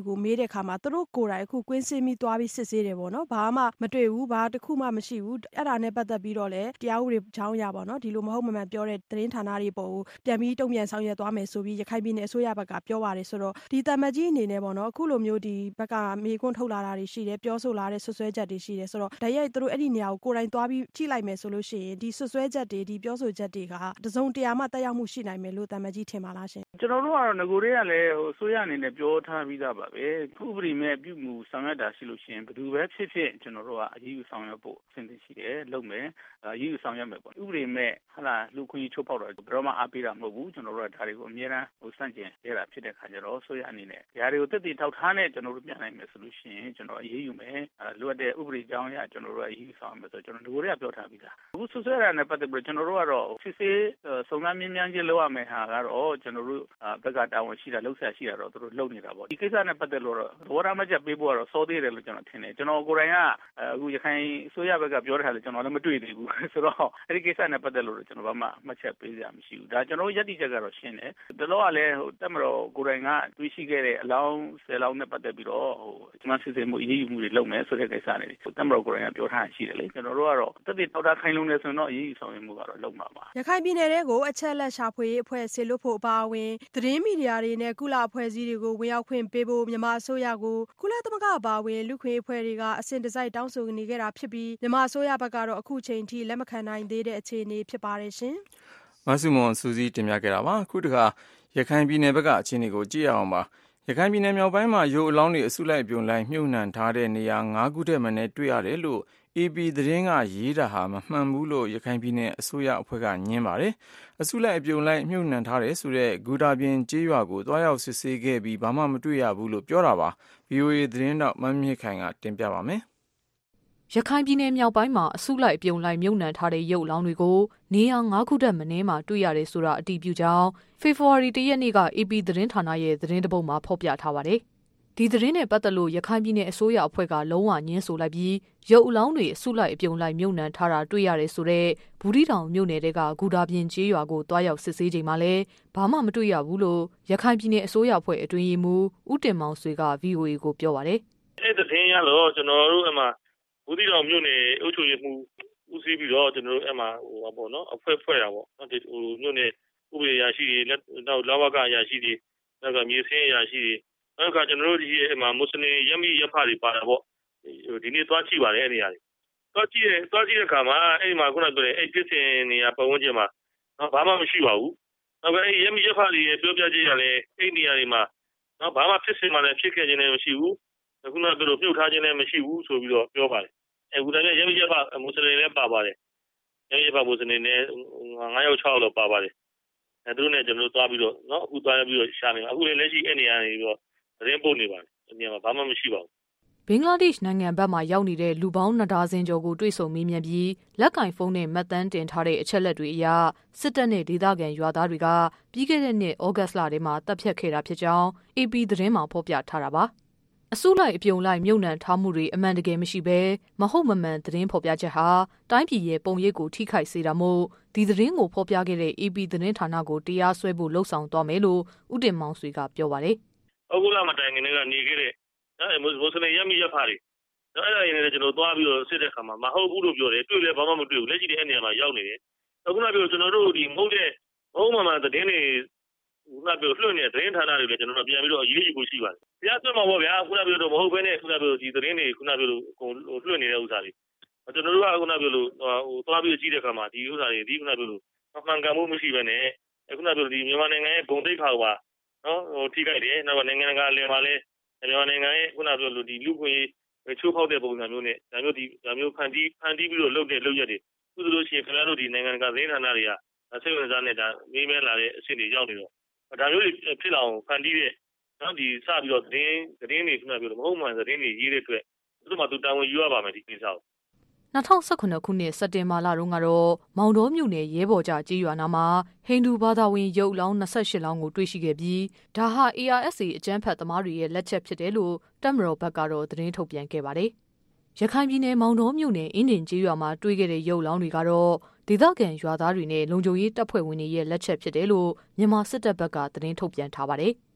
G: တွေကိုမေးတဲ့အခါမှာသူတို့ကိုယ်တိုင်အခုကွင်းစင်းပြီးသွားပြီးစစ်ဆေးတယ်ပေါ့နော်ဘာမှမတွေ့ဘူးဘာတစ်ခုမှမရှိဘူးအဲ့ဒါနဲ့ပတ်သက်ပြီးတော့လည်းတရားဥပဒေကြောင်းရပါတော့ဒီလိုမဟုတ်မမှန်ပြောတဲ့သတင်းဌာနတွေပေါ်ကိုပြန်ပြီးတုံ့ပြန်ဆောင်ရွက်သွားမယ်ဆိုပြီးရခိုင်ပြည်နယ်အစိုးရဘက်ကပြောပါတယ်ဆိုတော့ဒီတမတ်ကြီးအနေနဲ့ပေါ့နော်အခုလိုမျိုးဒီဘက်ကမေခွန်းထုတ်လာတာတွေရှိတယ်ပြောဆိုလာတဲ့ဆွဆွဲချက်တွေရှိတယ်ဆိုတော့ဓာတ်ရိုက်သူတို့အဲ့ဒီနေရာကိုကိုယ်တိုင်သွားပြီးကြည့်လိုက်မယ်ဆိုလို့ရှိရင်ဒီဆွဆွဲချက်တွေဒီပြောဆိုချက်တွေကတစုံတရာမှတက်ရောက်မှုရှိနိုင်မယ်လို့တမတ်ကြီးထင်ပါလားရှင်
D: ကျွန်တော်တို့ကတော့ငကိုတွေကလည်းဟိုဆိုရအနေနဲ့ပြောထားပြီးသားပါပဲဥပဒေမဲ့ပြုမှုဆောင်ရွက်တာရှိလို့ရှိရင်ဘယ်သူပဲဖြစ်ဖြစ်ကျွန်တော်တို့ကအရေးယူဆောင်ရွက်ဖို့အဆင်သင့်ရှိတယ်လုပ်မယ်အရေးယူဆောင်ရွက်မယ်ပေါ့ဥပဒေမဲ့ဟာလာလူခွင့်ချိုးဖောက်တော့ဘယ်တော့မှအားပေးတာမဟုတ်ဘူးကျွန်တော်တို့ကဒါတွေကိုအမြဲတမ်းဟိုစန့်ကျင်ရတာဖြစ်တဲ့ခါကျတော့ဆိုရအနေနဲ့ဓာတ်တွေကိုတက်တည်ထောက်ထားနဲ့ကျွန်တော်တို့ပြန်နိုင်မယ်ဆိုလို့ရှိရင်ကျွန်တော်အရေးယူမယ်လိုအပ်တဲ့ဥပဒေကြောင်းအရကျွန်တော်တို့အရေးယူဆောင်မယ်ဆိုတော့ကျွန်တော်ငကိုတွေကပြောထားပြီးသားအခုဆွဆွဲရတာနဲ့ပတ်သက်ပြီးကျွန်တော်တို့ကတော့စစ်ဆေးစုံစမ်းမြင်းမြန်းချင်းလုပ်ရမယ်ဟာကတော့ကျွန်တော်တို့ဘက်ကတာဝန်ရှိတာလှုပ်ရှားရှိတာတော့သူတို့လုပ်နေတာပေါ့ဒီကိစ္စနဲ့ပတ်သက်လို့တော့ဘောရမချက်ပေးဖို့ကတော့စောသေးတယ်လို့ကျွန်တော်ထင်တယ်ကျွန်တော်ကိုယ်တိုင်ကအခုရခိုင်အစိုးရဘက်ကပြောထားတယ်ကျွန်တော်လည်းမတွေ့သေးဘူးဆိုတော့အဲ့ဒီကိစ္စနဲ့ပတ်သက်လို့ကျွန်တော်ဘာမှမှတ်ချက်ပေးစရာမရှိဘူးဒါကျွန်တော်ယက်တိချက်ကတော့ရှင်းတယ်တလောကလည်းဟိုတက်မတော်ကိုယ်တိုင်ကတွေးရှိခဲ့တဲ့အလောင်းဆယ်လောင်းနဲ့ပတ်သက်ပြီးတော့ဟိုကျွန်တော်စစ်ဆေးမှုအရေးယူမှုတွေလုပ်မယ်ဆိုတဲ့ကိစ္စတွေတက်မတော်ကိုယ်တိုင်ကပြောထားရှိတယ်လေကျွန်တော်တို့ကတော့တက်တည်ထောက်ထားခိုင်းလုံးနေဆိုတော့အရေးယူဆောင်ရွက်မှုကတော့လုပ်မှာပါ
G: ရခိုင်ပြည်နယ်တွေကိုအချက်လက်ရှာဖွေရေးအဖွဲ့ဆေလွတ်ဖို့အပါအဝင်သတင်းမီဒီယာတွေနဲ့ကုလအဖွဲ့အစည်းတွေကိုဝင်ရောက်ခွင့်ပေးဖို့မြန်မာအစိုးရကိုကုလသမဂ္ဂအပါအဝင်လူခွင့်အဖွဲ့တွေကအစဉ်တစိုက်တောင်းဆိုနေခဲ့တာဖြစ်ပြီးမြန်မာအစိုးရဘက်ကတော့အခုချိန်ထိလက်မခံနိုင်သေးတဲ့အခြေအနေဖြစ်ပါတယ်ရှင်
B: မဆုမွန်စူးစီးတင်ပြခဲ့တာပါခုတခါရခိုင်ပြည်နယ်ဘက်ကအခြေအနေကိုကြည့်ရအောင်ပါရခိုင်ပြည်နယ်မြောက်ပိုင်းမှာရုပ်အလောင်းတွေအစုလိုက်ပြုံလိုက်မြုပ်နှံထားတဲ့နေရာ၅ခုထက်မနည်းတွေ့ရတယ်လို့ အေပီ သတင်းကရေးတာဟာမမှန်ဘူးလို့ရခိုင်ပြည်နယ်အစိုးရအဖွဲ့ကညင်းပါတယ်အစုလိုက်အပြုံလိုက်မြုပ်နှံထားတယ်ဆိုတဲ့ဂူတာပြင်ကျေးရွာကိုတွားရောက်စစ်ဆေးခဲ့ပြီးဘာမှမတွေ့ရဘူးလို့ပြောတာပါ ဗွီအိုအေ သတင်းတောက်မမြင့်ခိုင်ကတင်ပြပါမယ်
H: ရခိုင်ပြည်နယ်မြောက်ပိုင်းမှာအစုလိုက်အပြုံလိုက်မြုပ်နှံထားတဲ့ရုပ်အလောင်းတွေကိုနေရာ၅ခုထက်မနည်းမှာတွေ့ရတယ်ဆိုတာအတည်ပြုကြောင်းဖေဖော်ဝါရီ၁ရက်နေ့က အေပီ သတင်းဌာနရဲ့သတင်းတပုဒ်မှာဖော်ပြထားပါတယ်။ဒီသတင်းနဲ့ပတ်သက်လို့ရခိုင်ပြည်နယ်အစိုးရအဖွဲ့ကလုံးဝညှင်းဆိုလိုက်ပြီးရုပ်အလောင်းတွေအစုလိုက်အပြုံလိုက်မြုပ်နှံထားတာတွေ့ရတယ်ဆိုတဲ့ဘူးတီတောင်မြို့နယ်ကဂူတာပြင်ကျေးရွာကိုတွားရောက်စစ်ဆေးချိန်မှာလည်းဘာမှမတွေ့ရဘူးလို့ရခိုင်ပြည်နယ်အစိုးရအဖွဲ့အတွင်းရေးမှူးဦးတင်မောင်ဆွေက ဗွီအိုအေကိုပြောပါတယ်
I: ။အဲ့သတင်းရတော့ကျွန်တော်တို့အမှဘူးတီတောင်မြို့နယ်အုပ်ချုပ်ရေးမှူးဦးစီးပြီးတော့ကျွန်တော်တို့အမှဟိုပါပေါ့နော်အဖွဲ့ဖွဲ့တာပေါ့နော်ဒီဟိုမြို့နယ်ဥပဒေအရာရှိတွေနောက်လဝကအရာရှိတွေနောက်ကမြေစင်းအရာရှိတွေနောက်ကကျွန်တော်တို့ဒီအမှမွတ်စလင်ရမီရဖတွေပါတာပေါ့ဒီနေ့သွားကြည့်ပါတယ်အဲ့နေရာတွေသွားကြည့်တယ်သွားကြည့်တဲ့အခါမှာအဲ့မှာခုနကပြောတဲ့အဲ့ပြစ်စင်နေရာပတ်ဝန်းကျင်မှာနော်ဘာမှမရှိပါဘူးနောက်ကအဲ့ရမီရဖတွေပြောပြကြည့်ရလဲအဲ့နေရာတွေမှာနော်ဘာမှဖြစ်စင်မှလည်းဖြစ်ခဲ့ခြင်းလည်းမရှိဘူးခုနကပြောလို့ပြုတ်ထားခြင်းလည်းမရှိဘူးဆိုပြီးတော့ပြောပါတယ်အခုတည်းကရမီရဖမွတ်စလင်လည်းပါပါတယ်ရမီရဖမွတ်စလင်လည်းငါးယောက်၆ယောက်လောက်ပါပါတယ်အဲသူတို့နဲ့ကျွန်တော်တို့သွားပြီးတော့နော်အခုသွားပြီးတော့ရှာနေအခုလည်းလက်ရှိအဲ့နေရာနေပြီးတော့သတင်းပို့နေပါတယ်ဒီနေရာမှာဘာမှမရှိပါဘူး
H: ဘင်္ဂလားဒေ့ရှ်နိုင်ငံဘက်မှာရောက်နေတဲ့လူပေါင်းနှစ်ဒါဇင်ကျော်ကိုတွေ့ဆုံမေးမြန်းပြီးလက်ကင်ဖုန်းနဲ့မှတ်တမ်းတင်ထားတဲ့အချက်လက်တွေအရစစ်တပ်နဲ့ဒေသခံရွာသားတွေကပြီးခဲ့တဲ့နှစ်ဩဂတ်စ်လထဲမှာတပ်ဖြတ်ခဲ့တာဖြစ်ကြောင်း အေပီ သတင်းမှာဖော်ပြထားတာပါအစုလိုက်အပြုံလိုက်မြုပ်နှံထားမှုတွေအမှန်တကယ်မရှိဘဲမဟုတ်မမှန်သတင်းဖော်ပြချက်ဟာတိုင်းပြည်ရဲ့ပုံရိပ်ကိုထိခိုက်စေတာမို့ဒီသတင်းကိုဖော်ပြခဲ့တဲ့ အေပီ သတင်းဌာနကိုတရားစွဲဖို့လှုံ့ဆော်သွားမယ်လို့ဦးတင်မောင်ဆွေကပြောပါတယ်
I: ။ဩဂုတ်လမတိုင်ခင်ကနေခဲ့တဲ့အဲမွတ်စလင်ရမီရဖာတွေအဲ့ဒါရင်းနဲ့ကျွန်တော်သွားပြီးတော့စစ်တဲ့ခါမှာမဟုတ်ဘူးလို့ပြောတယ်တွေ့လဲဘာမှမတွေ့ဘူးလက်ရှိတဲ့နေရာမှာရောက်နေတယ်အခုနကပြောကျွန်တော်တို့ဒီမဟုတ်တဲ့မဟုတ်မှမှသတင်းတွေခုနကပြောလွှင့်နေတဲ့သတင်းဌာနတွေလည်းကျွန်တော်တို့ပြန်ပြီးတော့အရေးယူဖို့ရှိပါတယ်။တရားစွဲမှာပေါ့ဗျာခုနကပြောတော့မဟုတ်ဘဲနဲ့ခုနကပြောဒီသတင်းတွေခုနကပြောလို့ဟိုလွှင့်နေတဲ့ဥစ္စာတွေကျွန်တော်တို့ကခုနကပြောလို့ဟိုသွားပြီးကြည့်တဲ့ခါမှာဒီဥစ္စာတွေဒီခုနကပြောလို့အမှန်ကန်မှုမရှိဘဲနဲ့ခုနကပြောဒီမြန်မာနိုင်ငံရဲ့ဂုဏ်သိက္ခာပါနော်ဟိုထိခိုက်တယ်နောက်နိုင်ငံကလည်းပါလဲမြန်မာနိုင်ငံရဲ့ခုနကပြောလို့ဒီလူခွင့်ချိုးဖောက်တဲ့ပုံစံမျိုးနဲ့ဒါမျိုးဒီဒါမျိုးဖန်တီးဖန်တီးပြီးတော့လုပ်တဲ့လုပ်ရက်တွေသူတို့လို့ရှိရင်ခင်ဗျားတို့ဒီနိုင်ငံကသတင်းဌာနတွေကစိတ်ဝင်စားနေတာမေးမဲလာတဲ့အဆင့်တွေရောက်နေတော့ဒါမျိုးတွေဖြစ်လာအောင်ဖန်တီးတဲ့နော်ဒီစပြီးတော့သတင်းသတင်းတွေခုနကပြောလို့မဟုတ်မှန်သတင်းတွေရေးတဲ့အတွက်သူတို့မှသူတာဝန်ယူရပါမယ်ဒီကိစ္စကို
H: ၂၀၁၇ခုနှစ်စက်တင်ဘာလတုန်းကတော့မောင်တောမြို့နယ်ရဲဘော်ကြားကျေးရွာနာမှာဟိန္ဒူဘာသာဝင်ရုပ်လောင်း၂၈လောင်းကိုတွေ့ရှိခဲ့ပြီးဒါဟာ အေအာအက်စ်အေ အကြမ်းဖက်သမားတွေရဲ့လက်ချက်ဖြစ်တယ်လို့တပ်မတော်ဘက်ကတော့သတင်းထုတ်ပြန်ခဲ့ပါတယ်။ရခိုင်ပြည်နယ်မောင်တောမြို့နယ်အင်းဒင်ကျေးရွာမှာတွေ့ခဲ့တဲ့ရုပ်လောင်းတွေကတော့ဒေသခံရွာသားတွေနဲ့လုံခြုံရေးတပ်ဖွဲ့ဝင်တွေရဲ့လက်ချက်ဖြစ်တယ်လို့မြန်မာစစ်တပ်ဘက်ကသတင်းထုတ်ပြန်ထားပါတယ်။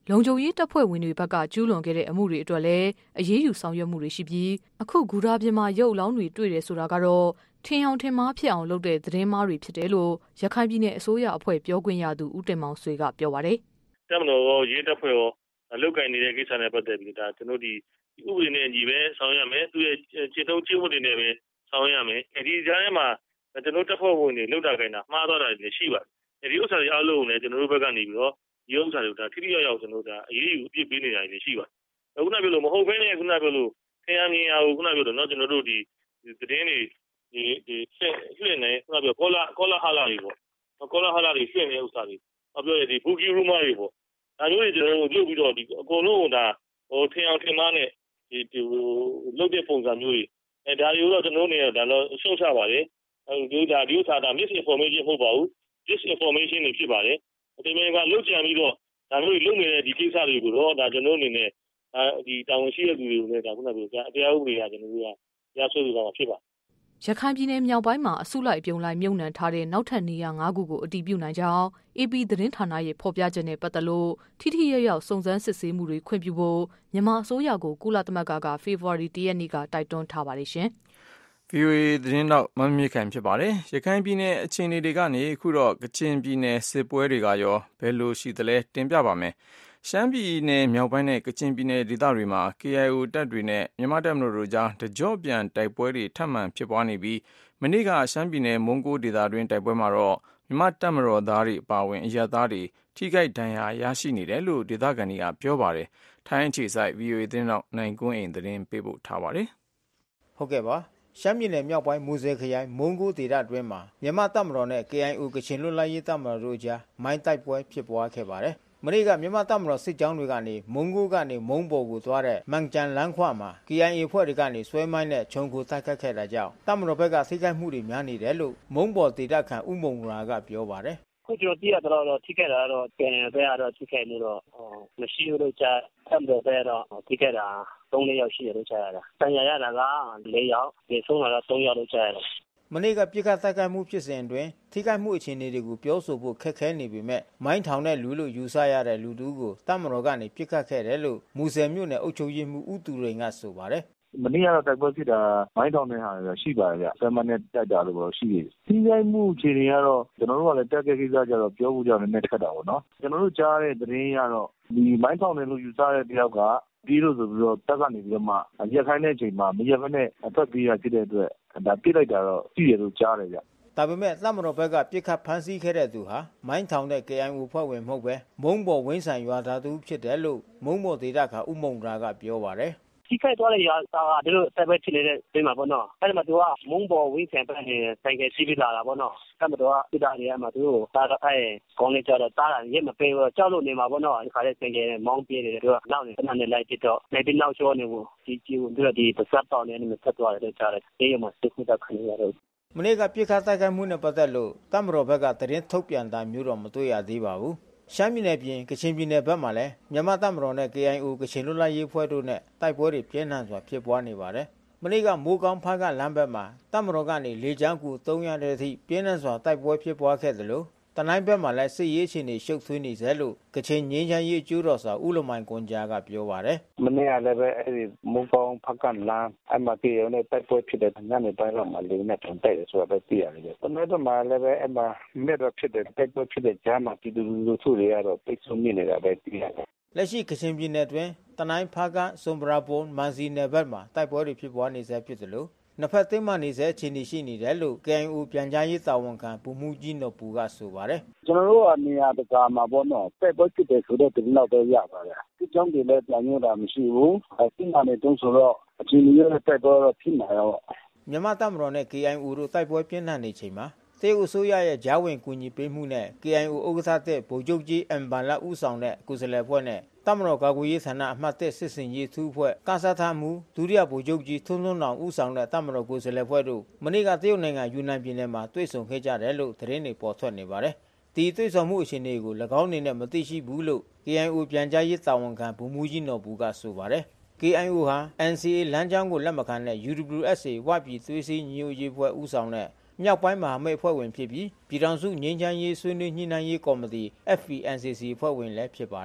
H: လုံခြုံရေးတပ်ဖွဲ့ဝင်တွေဘက်ကကျူးလွန်ခဲ့တဲ့အမှုတွေအတွက်လည်းအရေးယူဆောင်ရွက်မှုတွေရှိပြီးအခုဂူရာပြင်မှာရုပ်အလောင်းတွေတွေ့တယ်ဆိုတာကတော့ထင်အောင်ထင်မှားဖြစ်အောင်လုပ်တဲ့သတင်းမှားတွေဖြစ်တယ်လို့ရခိုင်ပြည်နယ်အစိုးရအဖွဲ့ပြောခွင့်ရသူဦးတင်မောင်ဆွေကပြောပါတယ်
I: ။တပ်မတော်ရောရေးတပ်ဖွဲ့ရောအလုတ်ကင်နေတဲ့ကိစ္စနဲ့ပတ်သက်ပြီးဒါကျွန်တော်ဒီဥပဒေနဲ့ညီပဲဆောင်ရမယ်သူရဲ့ခြေထုံးခြေဝတ်တွေနဲ့ပဲဆောင်ရမယ်ဒီကြားထဲမှာကျွန်တော်တပ်ဖွဲ့ဝင်တွေလောက်တာခိုင်းတာမှားသွားတာတွေရှိပါတယ်ဒီဥစ္စာတွေအားလုံးနဲ့ကျွန်တော်တို့ဘက်ကနေပြီးတော့ဒီဥစ္စာတွေဒါထိထိရောက်ရောက်ကျွန်တော်တို့ဒါအရေးယူအပြစ်ပေးနေတာတွေရှိပါတယ်ခုနပြောလို့မဟုတ်ဘဲနဲ့ခုနပြောလို့ခရမ်းမြင်ရဘူးခုနပြောလို့เนาะကျွန်တော်တို့ဒီသတင်းတွေဒီဒီဆက်ရွှေ့နေခုနပြောကောလာကောလာဟာလာတွေပေါ့ကောလာဟာလာတွေရွှေ့နေတဲ့ဥစ္စာတွေပြောရဒီဘူကီရူမာတွေပေါ့ဒါမျိုးတွေကျွန်တော်တို့ပြုတ်ပြီးတော့ဒီအကုန်လုံးဒါဟိုထင်အောင်ထင်မှားနဲ့ဒီဒီလုတ်တဲ့ပုံစံမျိုးတွေအဲဒါတွေတော့ကျွန်တော်တို့နေဒါတော့ရှုံ့ချပါတယ်အဲဒီဒါဒီဥစ္စာဒါ misinformation မဟုတ်ပါဘူး disinformation တွေဖြစ်ပါတယ်ဒီမဲ့ကလုတ်ကြံပြီးတော့ဒါမျိုးလုံနေတဲ့ဒီကိစ္စတွေကိုတော့ဒါကျွန်တော်အနေနဲ့ဒီတာဝန်ရှိတဲ့သူတွေကိုလည်းဒါခုနကပြောအတရားဥပဒေကကျွန်တော်တို့ကရဆွေးသွားမှာဖြစ်ပါ
H: ရခိုင်ပြည်နယ်မြောက်ပိုင်းမှာအစုလိုက်အပြုံလိုက်မြုပ်နှံထားတဲ့နောက်ထပ်နေရာ၅ခုကိုအတည်ပြုနိုင်ကြောင်း အေပီ သတင်းဌာနရဲ့ဖော်ပြချက်နဲ့ပတ်သက်လို့ထိထိရောက်ရောက်စုံစမ်းစစ်ဆေးမှုတွေခွင့်ပြုဖို့မြန်မာအစိုးရကိုကုလသမဂ္ဂကဖေဖော်ဝါရီလတစ်ရက်နေ့ကတိုက်တွန်းထားပါတယ်ရှင်
B: ။ ဗီအိုအေ သတင်းတော့မမြင့်ခိုင်ဖြစ်ပါတယ်။ရခိုင်ပြည်နယ်အခြေအနေတွေကနေအခုတော့ကချင်ပြည်နယ်စစ်ပွဲတွေကရောဘယ်လိုရှိသလဲတင်ပြပါမယ်။ရှမ်းပြည်နယ်မြောက်ပိုင်းနဲ့ကချင်ပြည်နယ်ဒေသတွေမှာ ကေအိုင်အို တပ်တွေနဲ့မြန်မာတပ်မတော်တို့ကြားတကြော့ပြန်တိုက်ပွဲတွေထပ်မံဖြစ်ပွားနေပြီးမနေ့ကရှမ်းပြည်နယ်မုံကိုဒေသတွင်းတိုက်ပွဲမှာတော့မြန်မာတပ်မတော်သားတွေအပါအဝင်အရပ်သားတွေထိခိုက်ဒဏ်ရာရရှိနေတယ်လို့ဒေသခံတွေကပြောပါတယ်။ထိုင်းအခြေစိုက် ဗီအိုအေ သတင်းတော့နိုင်ကွန်းအိမ်သတင်းပေးပို့ထားပါတယ်
J: ။ဟုတ်ကဲ့ပါ။ရှမ်းပြည်နယ်မြောက်ပိုင်းမူဆယ်ခရိုင်မုံကိုဒေသတွင်းမှာမြန်မာတပ်မတော်နဲ့ ကေအိုင်အို ကချင်လွတ်လပ်ရေးတပ်မတော်တို့ကြားမိုင်းတိုက်ပွဲဖြစ်ပွားခဲ့ပါတယ်။မနေ့ကမြန်မာတပ်မတော်စစ်ကြောင်းတွေကနေမုံကိုကနေမုံပေါ်ကိုသွားတဲ့မန်ကျန်လမ်းခွမှာ ကေအိုင်အေ ဖွဲ့တွေကနေဆွဲမိုင်းနဲ့ခြုံခိုတိုက်ခတ်ခဲ့တာကြောင့်တပ်မတော်ဘက်ကစိတ်ကိုက်မှုတွေများနေတယ်လို့မုံပေါ်ဒေသခံဦးမုံရာကပြောပါတယ်
K: ခုကျွန်တော်သိရတော့ထိခဲ့တာတော့ကေအိုင်အေဘက်ကတော့ထိခဲ့လို့တော့မရှိဘူးလို့ကြားတပ်မတော်ဘက်တော့ထိခဲ့တာသုံးလေးယောက်ရှိတယ်လို့ကြားရတာတန်ရာရတာကလေးယောက်ဒီဆုံးတာတော့သုံးယောက်လို့ကြားရတယ်
J: မနေ့ကပြစ်ခတ်တိုက်ခိုက်မှုဖြစ်စဉ်အတွင်းထိခိုက်မှုအခြေအနေတွေကိုပြောဆိုဖို့ခက်ခဲနေပေမဲ့မိုင်းထောင်တဲ့လူလို့ယူဆရတဲ့လူတူကိုတပ်မတော်ကနေပြစ်ခတ်ခဲ့တယ်လို့မူဆယ်မြို့နယ်အုပ်ချုပ်ရေးမှူးဦးသူရိန်ကဆိုပါတယ်
L: မနေ့ကတော့တိုက်ပွဲဖြစ်တာမိုင်းထောင်တဲ့ဟာရှိပါတယ်ဗျဆယ်မနဲ့တိုက်တာလို့ရှိတယ်ထိခိုက်မှုအခြေအနေကတော့ကျွန်တော်တို့ကလည်းတက်ခဲ့ကိစ္စကြတော့ပြောဖို့ကြောင့်လည်းခက်တာပေါ့နော်ကျွန်တော်တို့ကြားတဲ့သတင်းရတော့ဒီမိုင်းထောင်တယ်လို့ယူဆတဲ့တယောက်ကပြီးလို့ဆိုပြီးတော့တက်ကနေပြီးတော့မှရက်ခိုင်းတဲ့အချိန်မှာမရက်ဖက်နဲ့အသက်ပေးရဖြစ်တဲ့အတွက်ဒါပြစ်လိုက်တာတော့ကြည့်ရလို့ကြားတယ်ဗျ
J: ဒါပေမဲ့တပ်မတော်ဘက်ကပြစ်ခတ်ဖမ်းဆီးခဲ့တဲ့သူဟာမိုင်းထောင်တဲ့ ကေအိုင်အို ဖွဲ့ဝင်မဟုတ်ပဲမုံပေါ်ဝင်းဆိုင်ရွာသားသူဖြစ်တယ်လို့မုံပေါ်ဒေသခံဦးမုံရာကပြောပါတယ်
K: ထိခိုက်သွားတဲ့ရွာသားကဒီလိုဆက်ပဲဖြစ်နေတဲ့ပြင်မှာပေါ့နော်အဲ့ဒီမှာသူကမုံပေါ်ဝင်းဆိုင်ပဲနေဆိုင်ကစီးပြီးလာတာပေါ့နော်တပ်မတော်ကပြည်သားတွေအမှသူကိုတားတော့အဲ့ကောင်းနေကြတော့တားတာရက်မပေးဘူးကြောက်လို့နေမှာပေါ့နော်ဒီခါလေးဆိုင်ကမောင်းပြေးတယ်သူကနောက်နေတနက်နဲ့လိုက်ပြီးတော့လိုက်ပြီးနောက်ကျောနေဘူးဒီကြီးကိုသူကဒီပတ်သက်တော်နေနေဆက်သွားတယ်ကြားတယ်အေးရမှာစစ်ခုတာခံရတယ်
J: မနေ့ကပြစ်ခတ်တိုက်ခိုက်မှုနဲ့ပတ်သက်လို့တပ်မတော်ဘက်ကသတင်းထုတ်ပြန်တာမျိုးတော့မတွေ့ရသေးပါဘူးရှမ်းပြည်နယ်ပြင်ကချင်ပြည်နယ်ဘက်မှာလည်းမြန်မာတပ်မတော်နဲ့ ကေအိုင်အို ကချင်လွတ်လပ်ရေးဖွဲ့တို့နဲ့တိုက်ပွဲတွေပြင်းထန်စွာဖြစ်ပွားနေပါတယ်။မနေ့ကမိုးကောင်းဖားကလမ်းဘက်မှာတပ်မတော်ကနေလေကြောင်းကူသုံးရတဲ့အထိပြင်းထန်စွာတိုက်ပွဲဖြစ်ပွားခဲ့တယ်လို့တနိုင်းဘက်မှာလည်းစစ်ရေးအခြေအနေရှုပ်ထွေးနေစေလို့ကချင်ငင်းချမ်းရေးအကျိုးတော်စာဦးလမိုင်ကွန်ကြာကပြောပါတယ်
L: ။မနေ့ကလည်းပဲအဲ့ဒီမိုးကောင်းဖားကလမ်းအမကေရုံနဲ့တိုက်ပွဲဖြစ်တဲ့ညနေပိုင်းတော့မှလေနဲ့တုံတိုက်တယ်ဆိုတာပဲသိရတယ်။တနိုင်းဘက်မှာလည်းပဲအမမြက်တော့ဖြစ်တဲ့တိုက်ပွဲဖြစ်တဲ့ကြားမှာပြည်သူလူထုတွေကတော့ပိတ်ဆို့နေနေတာပဲသိရတယ်
J: ။လက်ရှိကချင်ပြည်နယ်တွင်တနိုင်းဖားကစွန်ဘရာပွန်မန်စီနယ်ဘက်မှာတိုက်ပွဲတွေဖြစ်ပွားနေစေဖြစ်တယ်လို့နှစ်ဖက်သိမ်းမှနေစေအခြေအနေရှိနေတယ်လို့ ကေအိုင်အို ပြန်ကြားရေးတာဝန်ခံဗိုလ်မှူးကြီးနော်ပူကဆိုပါတယ်
L: ကျွန်တော်တို့ကနေရာတကာမှာပေါ့နော်တိုက်ပွဲဖြစ်တယ်ဆိုတော့ဒီလောက်တော့ရပါတယ်ဒီကြောင့်ဒီလည်းပြန်ရတာမရှိဘူးအသိမှနေတုံးဆိုတော့အချင်းကြီးရဲ့တိုက်ပွဲတော့ဖြစ်နေရော
J: မြန်မာတပ်မတော်နဲ့ ကေအိုင်အို တို့တိုက်ပွဲပြင်းထန်နေချိန်မှာသေဦးဆိုရရဲ့ဂျာဝင်ကူညီပေးမှုနဲ့ ကေအိုင်အို ဥက္ကဋ္ဌတဲ့ဗိုလ်ချုပ်ကြီးအမ်ဘာလာဦးဆောင်တဲ့ကုစလဲဖွဲ့နဲ့တပ်မတော်ကာကွယ်ရေးဌာနအမှတ်၁စစ်စင်ရေးထူးဖွဲ့ကစားထားမှုဒုတိယဗိုလ်ချုပ်ကြီးထွန်းထွန်းအောင်ဦးဆောင်တဲ့တပ်မတော်ကုစလဲဖွဲ့တို့မနေ့ကတရုတ်နိုင်ငံယူနန်ပြည်နယ်မှာတွေ့ဆုံခဲ့ကြတယ်လို့သတင်းတွေပေါ်ထွက်နေပါတယ်။ဒီတွေ့ဆုံမှုအခြေအနေကို၎င်းအနေနဲ့မသိရှိဘူးလို့ ကေအိုင်အို ပြန်ကြားရေးတာဝန်ခံဗိုလ်မှူးကြီးနော်ဘူကဆိုပါတယ်။ ကေ အိုင် အို ဟာ အန် စီ အေ လမ်းကြောင်းကိုလက်မခံတဲ့ ယူ ဒဘလျူ အက်စ် အေ ဝပြည်သွေးစည်းညီညွတ်ရေးဖွဲ့ဦးဆောင်တဲ့မြောက်ပိုင်းမဟာမိတ်အဖွဲ့ဝင်ဖြစ်ပြီးပြည်ထောင်စုငြိမ်းချမ်းရေးဆွေးနွေးညှိနှိုင်းရေးကော်မတီ အက်ဖ် ပီ အန် စီ စီ အဖွဲ့ဝင်လည်းဖြစ်ပါတယ်။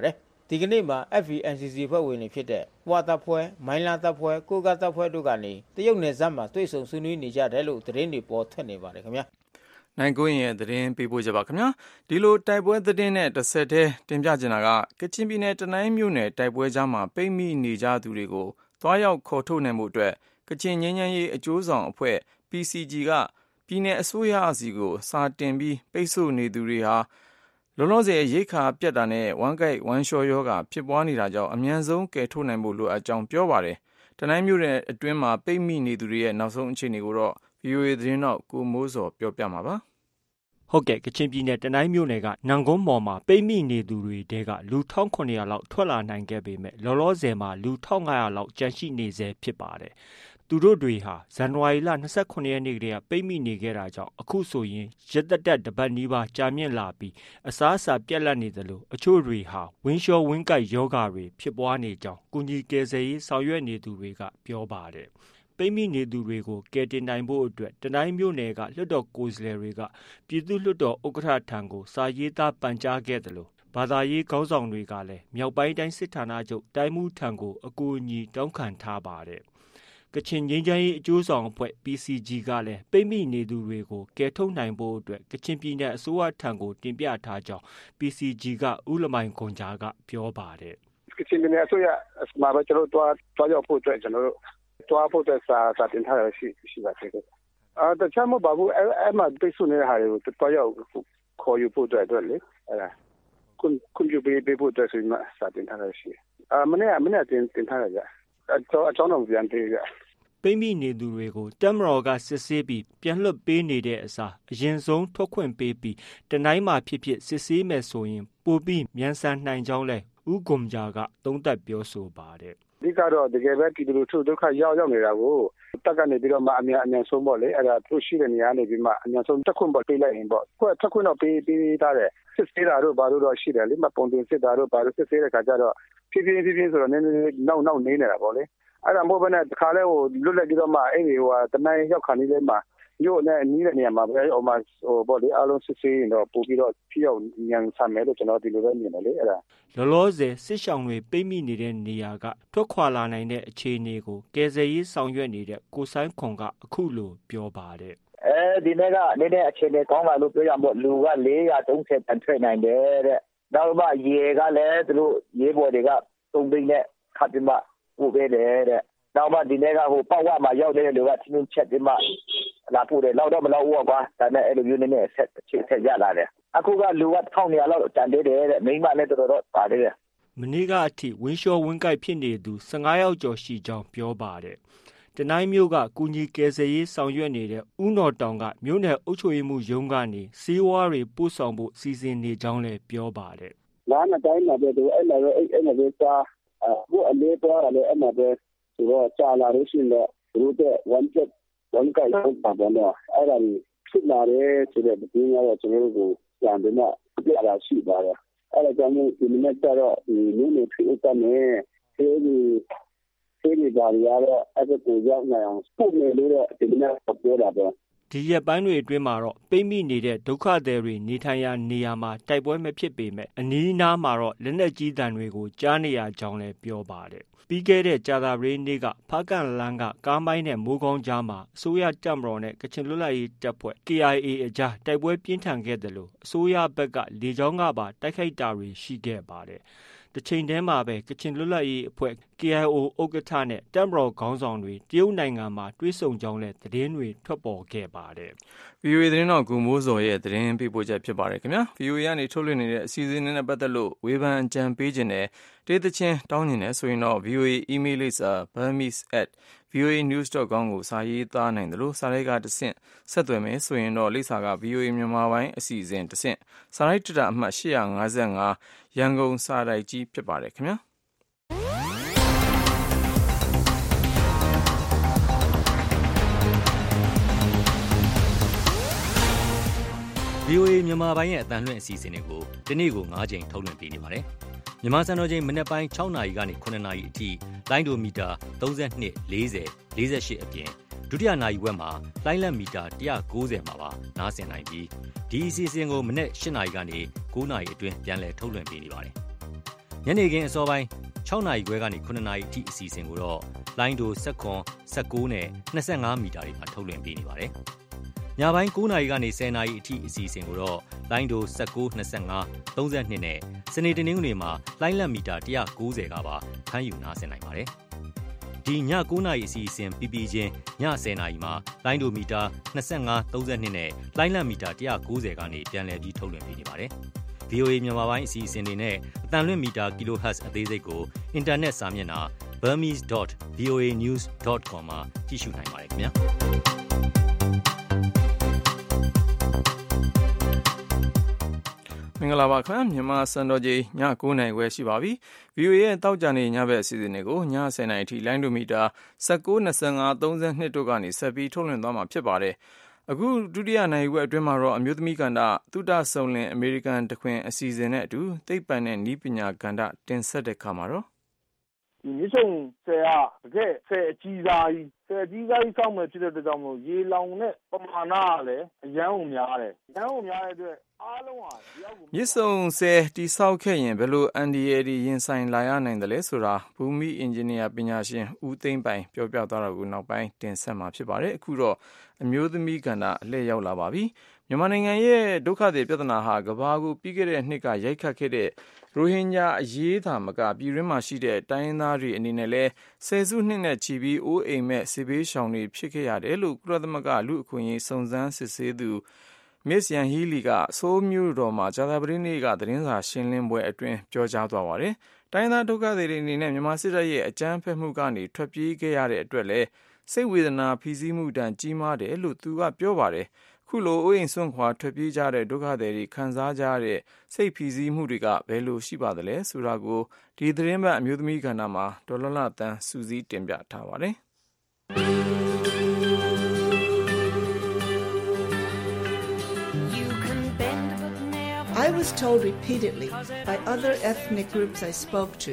J: ဒီကနေ့မှာ F V N C C ဖွဲ့ဝင်တွေဖြစ်တဲ့ဝါတပ်ဖွဲ့မိုင်းလာတပ်ဖွဲ့ကိုကတပ်ဖွဲ့တို့ကနေတရုတ်နယ်စပ်မှာတွေ့ဆုံဆွေးနွေးနေကြတယ်လို့သတင်းတွေပေါ်ထွက်နေပါတယ်ခင်ဗျာ
B: နိုင်ကိုရင်ရဲ့သတင်းပေးပို့ချက်ပါခင်ဗျာဒီလိုတိုက်ပွဲသတင်းနဲ့တစ်ဆက်တည်းတင်ပြချင်တာကကချင်ပြည်နယ်တနိုင်းမြို့နယ်တိုက်ပွဲကြားမှာပိတ်မိနေကြသူတွေကိုတွားရောက်ခေါ်ထုတ်နိုင်မှုအတွက်ကချင်ငြိမ်းချမ်းရေးအကျိုးဆောင်အဖွဲ့ P C G ကပြည်နယ်အစိုးရအစီကိုစာတင်ပြီးပိတ်ဆို့နေသူတွေဟာလောလောဆယ်ရိတ်ခါပြတ်တာနဲ့ဝမ်းကိုက်ဝမ်းလျှောယောဂဖြစ်ပွားနေတာကြောင့်အမြန်ဆုံးကယ်ထုတ်နိုင်ဖို့လိုအပ်ကြောင်းပြောပါတယ်တနိုင်းမြို့နယ်အတွင်းမှာပိတ်မိနေသူတွေရဲ့နောက်ဆုံးအခြေအနေကိုတော့ V O A သတင်းတော့ကိုမိုးစောပြောပြမှာပါ
M: ဟုတ်ကဲ့ကချင်ပြည်နယ်တနိုင်းမြို့နယ်ကနန်ကုန်းမော်မှာပိတ်မိနေသူတွေတဲကလူတစ်ထောင်ခုနှစ်ရာလောက်ထွက်လာနိုင်ခဲ့ပေမဲ့လောလောဆယ်မှာလူတစ်ထောင်ငါးရာလောက်ကျန်ရှိနေဆဲဖြစ်ပါတယ်သူတို့တွေဟာဇန်နဝါရီလ၂၉ရက်နေ့ကတည်းကပိတ်မိနေခဲ့တာကြောင့်အခုဆိုရင်ရက်သက်သက်တစ်ပတ်နီးပါးကြာမြင့်လာပြီးအစားအစာပြတ်လတ်နေသလိုအချို့တွေဟာဝင်းလျှောဝင်းကိုက်ယောဂါတွေဖြစ်ပွားနေကြောင်းကုညီကယ်ဆယ်ရေးဆောင်ရွက်နေသူတွေကပြောပါတယ်ပိတ်မိနေသူတွေကိုကယ်တင်နိုင်ဖို့အတွက်တနိုင်းမြို့နယ်ကလွှတ်တော်ကိုယ်စားလှယ်တွေကပြည်သူ့လွှတ်တော်ဥက္ကဋ္ဌထံကိုစာရေးသားပန်ကြားခဲ့တယ်လို့ဘာသာရေးခေါင်းဆောင်တွေကလည်းမြောက်ပိုင်းတိုင်းစစ်ဌာနချုပ်တိုင်းမှုထံကိုအကူအညီတောင်းခံထားပါတယ်ကချင်ငြိမ်းချမ်းရေးအကျိုးဆောင်အဖွဲ့ P C G ကလည်းပိတ်မိနေသူတွေကိုကယ်ထုတ်နိုင်ဖို့အတွက်ကချင်ပြည်နယ်အစိုးရထံကိုတင်ပြထားကြောင်း P C G ကဦးလမိုင်ခွန်ဂျာကပြောပါတယ်
N: ကချင်ပြည်နယ်အစိုးရမှာပဲကျွန်တော်တို့တွားရောက်ဖို့အတွက်ကျွန်တော်တို့တွားဖို့အတွက်စာစာတင်ထားရရှိရှိပါတယ်။အာတခြားမပါဘူးအဲ့မှာပိတ်ဆို့နေတဲ့ဟာတွေကိုတွားရောက်ခေါ်ယူဖို့အတွက်အတွက်လေအဲ့ဒါကွန်ကွန်ပျူတာပေးဖို့အတွက်ဆိုမှစာတင်ထားရရှိ။အာမနေ့မနေ့တင်တင်ထားရကြ။အကြောင်းအကြောင်းတော့ပြန်ပေးကြ
M: ။ပိတ်မိနေသူတွေကိုတက်မတော်ကစစ်ဆေးပြီးပြန်လွှတ်ပေးနေတဲ့အစားအရင်ဆုံးထွက်ခွင့်ပေးပြီးတနိုင်းမှာဖြစ်ဖြစ်စစ်ဆေးမယ်ဆိုရင်ပိုပြီးမြန်ဆန်နိုင်ကြောင်းလဲဦးဂွန်ဂျာကသုံးသပ်ပြောဆိုပါတယ်
N: ။ဒီကတော့တကယ်ပဲပြည်သူလူထုဒုက္ခရောက်ရောက်နေတာကိုတက်ကနေပြီးတော့မှအများအများဆုံးပေါ့လေအဲ့ဒါသူရှိတဲ့နေရာနေပြီးမှအများဆုံးတက်ခွင့်ပေါ့ပေးလိုက်ရင်ပေါ့ခွက်တက်ခွင့်တော့ပေးပေးထားတယ်စစ်ဆေးတာတို့ဘာလို့တော့ရှိတယ်လေမပုံတင်စစ်တာတို့ဘာလို့စစ်ဆေးတဲ့ခါကျတော့ဖြည်းဖြည်းဖြည်းဖြည်းဆိုတော့နည်းနည်းနောက်နောက်နေနေတာပေါ့လေအဲ့ဒါမဟုတ်ဘဲနဲ့တခါလဲဟိုလွတ်လိုက်ပြီးတော့မှအဲ့ဒီဟိုတနိုင်းရောက်ခါနေလဲမှာမြို့နဲ့နီးတဲ့နေရာမှာပဲဟိုမှာဟိုပေါ့လေအားလုံးစစ်ဆေးရင်တော့ပို့ပြီးတော့ဖြည့်အောင်ညံဆမ်းမယ်လို့ကျွန်တော်ဒီလိုပဲမြင်တယ်လေအဲ့ဒါ
M: လောလောဆယ်စစ်ဆောင်တွေပိတ်မိနေတဲ့နေရာကထွက်ခွာလာနိုင်တဲ့အခြေအနေကိုကယ်ဆယ်ရေးဆောင်ရွက်နေတဲ့ကိုဆိုင်ခွန်ကအခုလိုပြောပါတယ်
O: အဲဒီနေ့ကနေတဲ့အခြေအနေကောင်းလာလို့ပြောရမို့လူကလေးရာသုံးဆယ်တန်ထွက်နိုင်တယ်တဲ့နောက်မှရေကလည်းသူတို့ရေပေါ်တွေကသုံးသိန်းနဲ့ခပ်ပြီးမှပို့ပေးတယ်တဲ့နောက်မှဒီနေ့ကဟိုပေါ့ဝမှာရောက်တဲ့လူကချင်းချင်းချက်ပြီးမှလာပို့တယ်လောက်တော့မလောက်ဘူးကွာဒါနဲ့အဲ့လိုမျိုးနဲ့ဆက်ချက်ဆက်ရလာတယ်အခုကလူကတစ်ထောင်နေရာလောက်တန်သေးတယ်တဲ့မိမလည်းတော်တော်ပါတယ်တဲ့
M: မနေ့ကအထိဝင်းလျှောဝင်းကိုက်ဖြစ်နေသူ၁၅ယောက်ကျော်ရှိကြောင်းပြောပါတယ်တနိုင်းမြို့ကကုညီကယ်ဆယ်ရေးဆောင်ရွက်နေတဲ့ဦးနော်တောင်ကမြို့နယ်အုပ်ချုပ်ရေးမှုရုံးကနေစီးဝါးတွေပို့ဆောင်ဖို့စီစဉ်နေကြောင်းလည်းပြောပါတယ်
N: လာမတိုင်းမှာပဲသူအဲ့မှာပဲအဲ့မှာပဲစာအခုအလေးပေါ်ရတယ်အဲ့မှာပဲသူကကြာလာလို့ရှိရင်တော့သူတို့one check one ကိုက်ပါတော့အဲ့ဒါကြီးဖြစ်လာတယ်ဆိုတဲ့ဒီနေ့ကတော့ကျွန်တော်တို့ကိုပြန်ပြီးတော့ပြရရှိပါတယ်အဲ့ဒါကြောင့်ဒီနေ့ကျတော့ဒီနေ့နေ့ဖြစ်တဲ့နဲ့ဒီဒီဒီဘာရတော့အဲ့ဒါကိုရောက်နေအောင်ပို့နေလို့ဒီနေ့ပြောတာပဲ
M: ဒီရက်ပိုင်းတွေအတွင်းမှာတော့ပိတ်မိနေတဲ့ဒုက္ခသည်တွေနေထိုင်ရာနေရာမှာတိုက်ပွဲမဖြစ်ပေမဲ့အနီးအနားမှာတော့လက်နက်ကြီးတံတွေကိုကြားနေရကြောင်းလည်းပြောပါတယ်ပြီးခဲ့တဲ့ကြာသပတေးနေ့ကဖားကန်လန်းကကားမိုင်းနဲ့မိုးကောင်းကြားမှာအစိုးရတပ်မတော်နဲ့ကချင်လွတ်လပ်ရေးတပ်ဖွဲ့ K I A အကြားတိုက်ပွဲပြင်းထန်ခဲ့တယ်လို့အစိုးရဘက်ကလေကြောင်းကပါတိုက်ခိုက်တာတွေရှိခဲ့ပါတယ်။တစ်ချိန်တည်းမှာပဲကချင်လွတ်လပ်ရေးအဖွဲ့ K I O ဥက္ကဋ္ဌနဲ့တပ်မတော်ခေါင်းဆောင်တွေတရုတ်နိုင်ငံမှာတွေ့ဆုံကြောင်းလည်းသတင်းတွေထွက်ပေါ်ခဲ့ပါတယ်
B: ။ V O A သတင်းတော်ကိုမိုးစော်ရဲ့သတင်းပေးပို့ချက်ဖြစ်ပါတယ်ခင်ဗျာ။ V O A ကနေထုတ်လွှင့်နေတဲ့အစီအစဉ်နဲ့ပတ်သက်လို့ဝေဖန်အကြံပေးခြင်းနဲ့တေးသချင်းတောင်းနေတယ်ဆိုရင်တော့ V O A email လိပ်စာ burmese at voa news dot com ကိုစာရေးသားနိုင်တယ်လို့စာရိုက်ကတဆင့်ဆက်သွယ်မယ်ဆိုရင်တော့လိပ်စာက V O A မြန်မာပိုင်းအစီအစဉ်တဆင့်စာရိုက်တတာအမှတ်၈၅၅ရန်ကုန်စာရိုက်ကြီးဖြစ်ပါတယ်ခင်ဗျာ။
P: V O A မြန်မာပိုင်းရဲ့အသံလွှင့်အစီအစဉ်တွေကိုဒီနေ့ကို၅ချိန်ထုတ်လွှင့်ပေးနေပါတယ်။မြန်မာစံတော်ချိန်မနက်ပိုင်း၆နာရီကနေ၇နာရီအထိလိုင်းဒိုမီတာ၃၂ ၄၀ ၄၈အပြင်ဒုတိယနာရီဝက်မှာလိုင်းလက်မီတာ၁၉၀မှာပါနားဆင်နိုင်ပြီးဒီအစီအစဉ်ကိုမနက်၈နာရီကနေ၉နာရီအတွင်းပြန်လည်ထုတ်လွှင့်ပေးနေပါတယ်။ ညညနေခင်းအစောပိုင်း၆နာရီခွဲကနေခုနှစ်နာရီအထိအစီအစဉ်ကိုတော့လိုင်းဒို၁၇ ၁၉နဲ့၂၅မီတာတွေမှာထုတ်လွှင့်ပေးနေပါတယ်။ညပိုင်း၉နာရီကနေ၁၀နာရီအထိအစီအစဉ်ကိုတော့လိုင်းဒို၁၉ ၂၅ ၃၂နဲ့စနေတနင်္ဂနွေမှာလိုင်းလံမီတာ၁၉၀ကပါဖမ်းယူနားဆင်နိုင်ပါတယ်။ဒီည၉နာရီအစီအစဉ်ပြီးပြီးချင်းည၁၀နာရီမှာလိုင်းဒိုမီတာ၂၅ ၃၂နဲ့လိုင်းလံမီတာ၁၉၀ကနေပြန်လည်ပြီးထုတ်လွှင့်ပေးနေပါတယ်။ဗွီအိုအေ မြန်မာပိုင်းအစီအစဉ်တွေနဲ့အတန်လွင့်မီတာ kilohertz အသေးစိတ်ကိုအင်တာနက်စာမျက်နှာ burmese dot v o a news dot com မှာကြည့်ရှုနိုင်ပါတယ်ခင်ဗျာ
B: မင်္ဂလာပါခင်ဗျာမြန်မာစံတော်ချိန်ည၉နာရီခွဲရှိပါပြီ။ ဗီအိုအေရဲ့တောက်ကြနေညဘက်အစီအစဉ်တွေကိုည၁၀နာရီအထိလိုင်းဒိုမီတာ၁၉ ၂၅ ၃၂တို့ကနေဆက်ပြီးထုတ်လွှင့်သွားမှာဖြစ်ပါတယ်။အခုဒုတိယနိုင်ဝက်အတွင်းမှာတော့အမျိုးသမီးကဏ္ဍသုတဆုံလင်အမေရိကန်တခွင်အစီအစဉ်နဲ့အတူသိပ္ပံနဲ့နည်းပညာကဏ္ဍတင်ဆက်တဲ့ခါမှာတော့
Q: ဒီမြစ်ဆုံဆယ်ကတကယ်ဆယ်အကြီးစားကြီးဆယ်အကြီးစားကြီးစောင့်မယ်ဖြစ်တဲ့အတွက်ကြောင့်မို့ရေလောင်တဲ့ပမာဏကလည်းအရန်ကိုများတယ်။အရန်ကိုများတဲ့အတွက်အားလုံးဟာဒီအောက်ကို
B: မြစ်ဆုံဆယ်တိဆောက်ခဲ့ရင်ဘယ်လိုအန်ဒီအေဒီရင်ဆိုင်လာရနိုင်တယ်လဲဆိုတာဘူမိအင်ဂျင်နီယာပညာရှင်ဦးသိန်းပိုင်ပြောပြသွားတာကိုနောက်ပိုင်းတင်ဆက်မှာဖြစ်ပါတယ်။အခုတော့အမျိုးသမီးကဏ္ဍအလှည့်ရောက်လာပါပြီ။မြန်မာနိုင်ငံရဲ့ဒုက္ခသည်ပြဿနာဟာကမ္ဘာကိုပြီးခဲ့တဲ့နှစ်ကရိုက်ခတ်ခဲ့တဲ့ရိုဟင်ဂျာအရေးသာမကပြည်တွင်းမှာရှိတဲ့တိုင်းရင်းသားတွေအနေနဲ့လည်းဆယ်စုနှစ်နဲ့ချီပြီးအိုးအိမ်မဲ့စစ်ဘေးရှောင်တွေဖြစ်ခဲ့ရတယ်လို့ကုလသမဂ္ဂလူ့အခွင့်အရေးစုံစမ်းစစ်ဆေးသူမစ္စယန်ဟီလီကဆိုးမျိုးတော်မှာဂျာသာပတိနေ့ကသတင်းစာရှင်းလင်းပွဲအတွင်းပြောကြားသွားပါတယ်။တိုင်းသားဒုက္ခသည်တွေအနေနဲ့မြန်မာစစ်တပ်ရဲ့အကြမ်းဖက်မှုကနေထွက်ပြေးခဲ့ရတဲ့အတွက်လည်းစိတ်ဝေဒနာဖိစီးမှုတန်ကြီးမားတယ်လို့သူကပြောပါတယ်။ခုလိုအိုးအိမ်စွန့်ခွာထွက်ပြေးကြတဲ့ဒုက္ခသည်တွေခံစားကြရတဲ့စိတ်ဖိစီးမှုတွေကဘယ်လိုရှိပါသလဲဆိုတာကိုဒီသတင်းပတ်အမျိုးသမီးကဏ္ဍမှာဒေါ်လလတန်းစူးစီးတင်ပြထားပါတယ်။
R: I was told repeatedly by other ethnic groups I spoke to,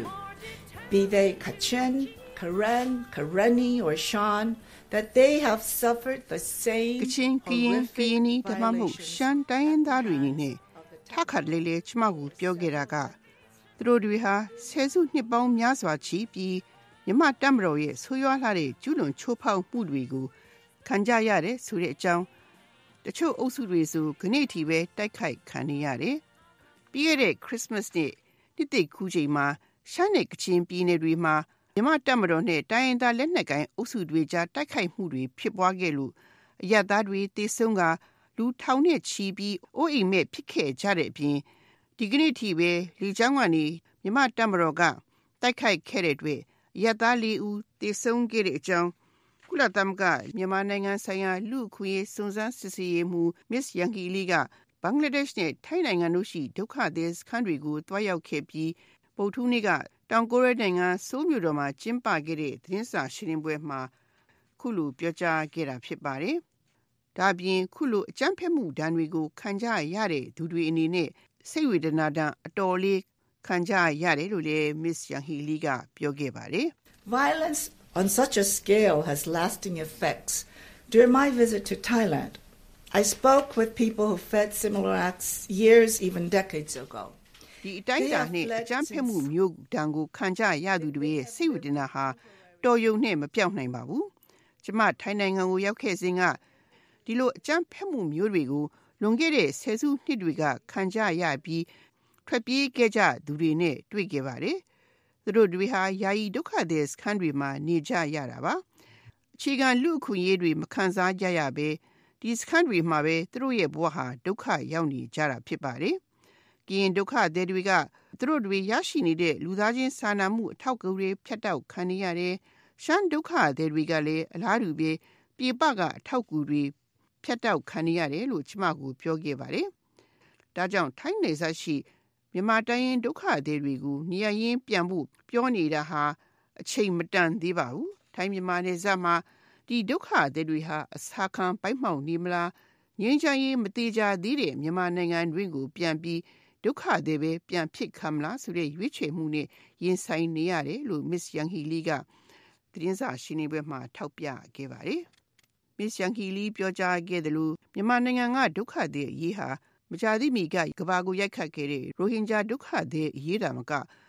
R: be they Kachin, Karen, Kareni, or Shan, that they have suffered the same
S: Kachin, Kiyin, Kiyini, Damamu, Shan, Dayan Darini, Takat Lele, Chmagu, Pyogeraga, Trodwiha, Sezu Nibong Yazwa Chipi, Yama Damroye, Suyalare, Julun Chopau Mudwigu, Kanjayare, Sure Jang.တချို့အုပ်စုတွေဆိုခဏတီပဲတိုက်ခိုက်ခံနေရတယ်။ပြီးခဲ့တဲ့ခရစ်စမတ်နေ့နှစ်သိကူးချိန်မှာရှမ်းနယ်ကချင်ပြည်နယ်တွေမှာမြန်မာတပ်မတော်နဲ့တိုင်းရင်းသားလက်နက်ကိုင်အုပ်စုတွေကြားတိုက်ခိုက်မှုတွေဖြစ်ပွားခဲ့လို့အရပ်သားတွေတေဆုံးကလူထောင်နဲ့ချီပြီးအိုးအိမ်မဲ့ဖြစ်ခဲ့ကြတဲ့အပြင်ဒီကနေ့ထိပဲလေကြောင်းကနေမြန်မာတပ်မတော်ကတိုက်ခိုက်ခဲ့တဲ့အတွက်အရပ်သားလေးဦးတေဆုံးခဲ့တဲ့အကြောင်းကုလသမဂ္ဂမြန်မာနိုင်ငံဆိုင်ရာလူ့အခွင့်အရေးစုံစမ်းစစ်ဆေးရေးမှူးမစ္စယန်ဟီလီကဘင်္ဂလားဒေ့ရှ်နဲ့ထိုင်းနိုင်ငံတို့ရှိဒုက္ခသည်စခန်းတွေကိုတွားရောက်ခဲ့ပြီးဗုဒ္ဓဟူးနေ့ကတောင်ကိုရီးယားနိုင်ငံဆိုးလ်မြို့တော်မှာကျင်းပခဲ့တဲ့သတင်းစာရှင်းလင်းပွဲမှာခုလိုပြောကြားခဲ့တာဖြစ်ပါတယ်။ဒါပြင်ခုလိုအကြမ်းဖက်မှုဒဏ်တွေကိုခံကြရတဲ့သူတွေအနေနဲ့စိတ်ဝေဒနာဒဏ်အတော်လေးခံကြရတယ်လို့လည်းမစ္စယန်ဟီလီကပြောခဲ့ပါတယ်။
R: Violence on such a scale has lasting effects. During my visit to Thailand, I spoke with people who fed similar acts years, even decades ago.
S: ဒီအတိုင်းအတာနဲ့အကြမ်းဖက်မှုမျိုးတန်ကိုခံကြရသူတွေရဲ့စိတ်ဝေဒနာဟာတော်ရုံနဲ့မပြောင်းနိုင်ပါဘူး။ကျမထိုင်းနိုင်ငံကိုရောက်ခဲ့စဉ်ကဒီလိုအကြမ်းဖက်မှုမျိုးတွေကိုလွန်ခဲ့တဲ့ဆယ်စုနှစ်တွေကခံကြရပြီးထွက်ပြေးခဲ့ကြသူတွေနဲ့တွေ့ခဲ့ပါတယ်။သူတို့တွေဟာယာယီဒုက္ခသည်စခန်းတွေမှာနေကြရတာပါအခြေခံလူအခွင့်အရေးတွေမခံစားကြရဘဲဒီစခန်းတွေမှာပဲသူတို့ရဲ့ဘဝဟာဒုက္ခရောက်နေကြတာဖြစ်ပါတယ်ကရင်ဒုက္ခသည်တွေကသူတို့တွေရရှိနေတဲ့လူသားချင်းစာနာမှုအထောက်အကူတွေဖြတ်တောက်ခံနေရတယ်ရှမ်းဒုက္ခသည်တွေကလည်းအလားတူပဲပြေပကအထောက်အကူတွေဖြတ်တောက်ခံနေရတယ်လို့ကျမကိုပြောခဲ့ပါတယ်ဒါကြောင့်ထိုင်းနယ်စပ်ရှိမြန်မာတိုင်းရင်းဒုက္ခသည်တွေကိုနေရာရင်းပြန်ဖို့ပြောနေတာဟာအချိန်မတန်သေးပါဘူးထိုင်းမြန်မာနယ်စပ်မှာဒီဒုက္ခသည်တွေဟာအစာခံပိုက်မှောက်နေမလားငြိမ်းချမ်းရေးမသေးကြသေးတဲ့မြန်မာနိုင်ငံတွင်းကိုပြန်ပြီးဒုက္ခသည်ပဲပြန်ဖြစ်ခံမလားဆိုတဲ့ရွေးချယ်မှုနဲ့ရင်ဆိုင်နေရတယ်လို့ Miss Yang Hee Lee ကသတင်းစာရှင်းလင်းပွဲမှာထောက်ပြခဲ့ပါတယ်။ Miss Yang Hee Lee ပြောကြားခဲ့တယ်လို့မြန်မာနိုင်ငံကဒုက္ခသည်အရေးဟာမကြာသေးမီကကမ္ဘာကိုရိုက်ခတ်ခဲ့တဲ့ရိုဟင်ဂျာဒုက္ခသည်အရေးတာမက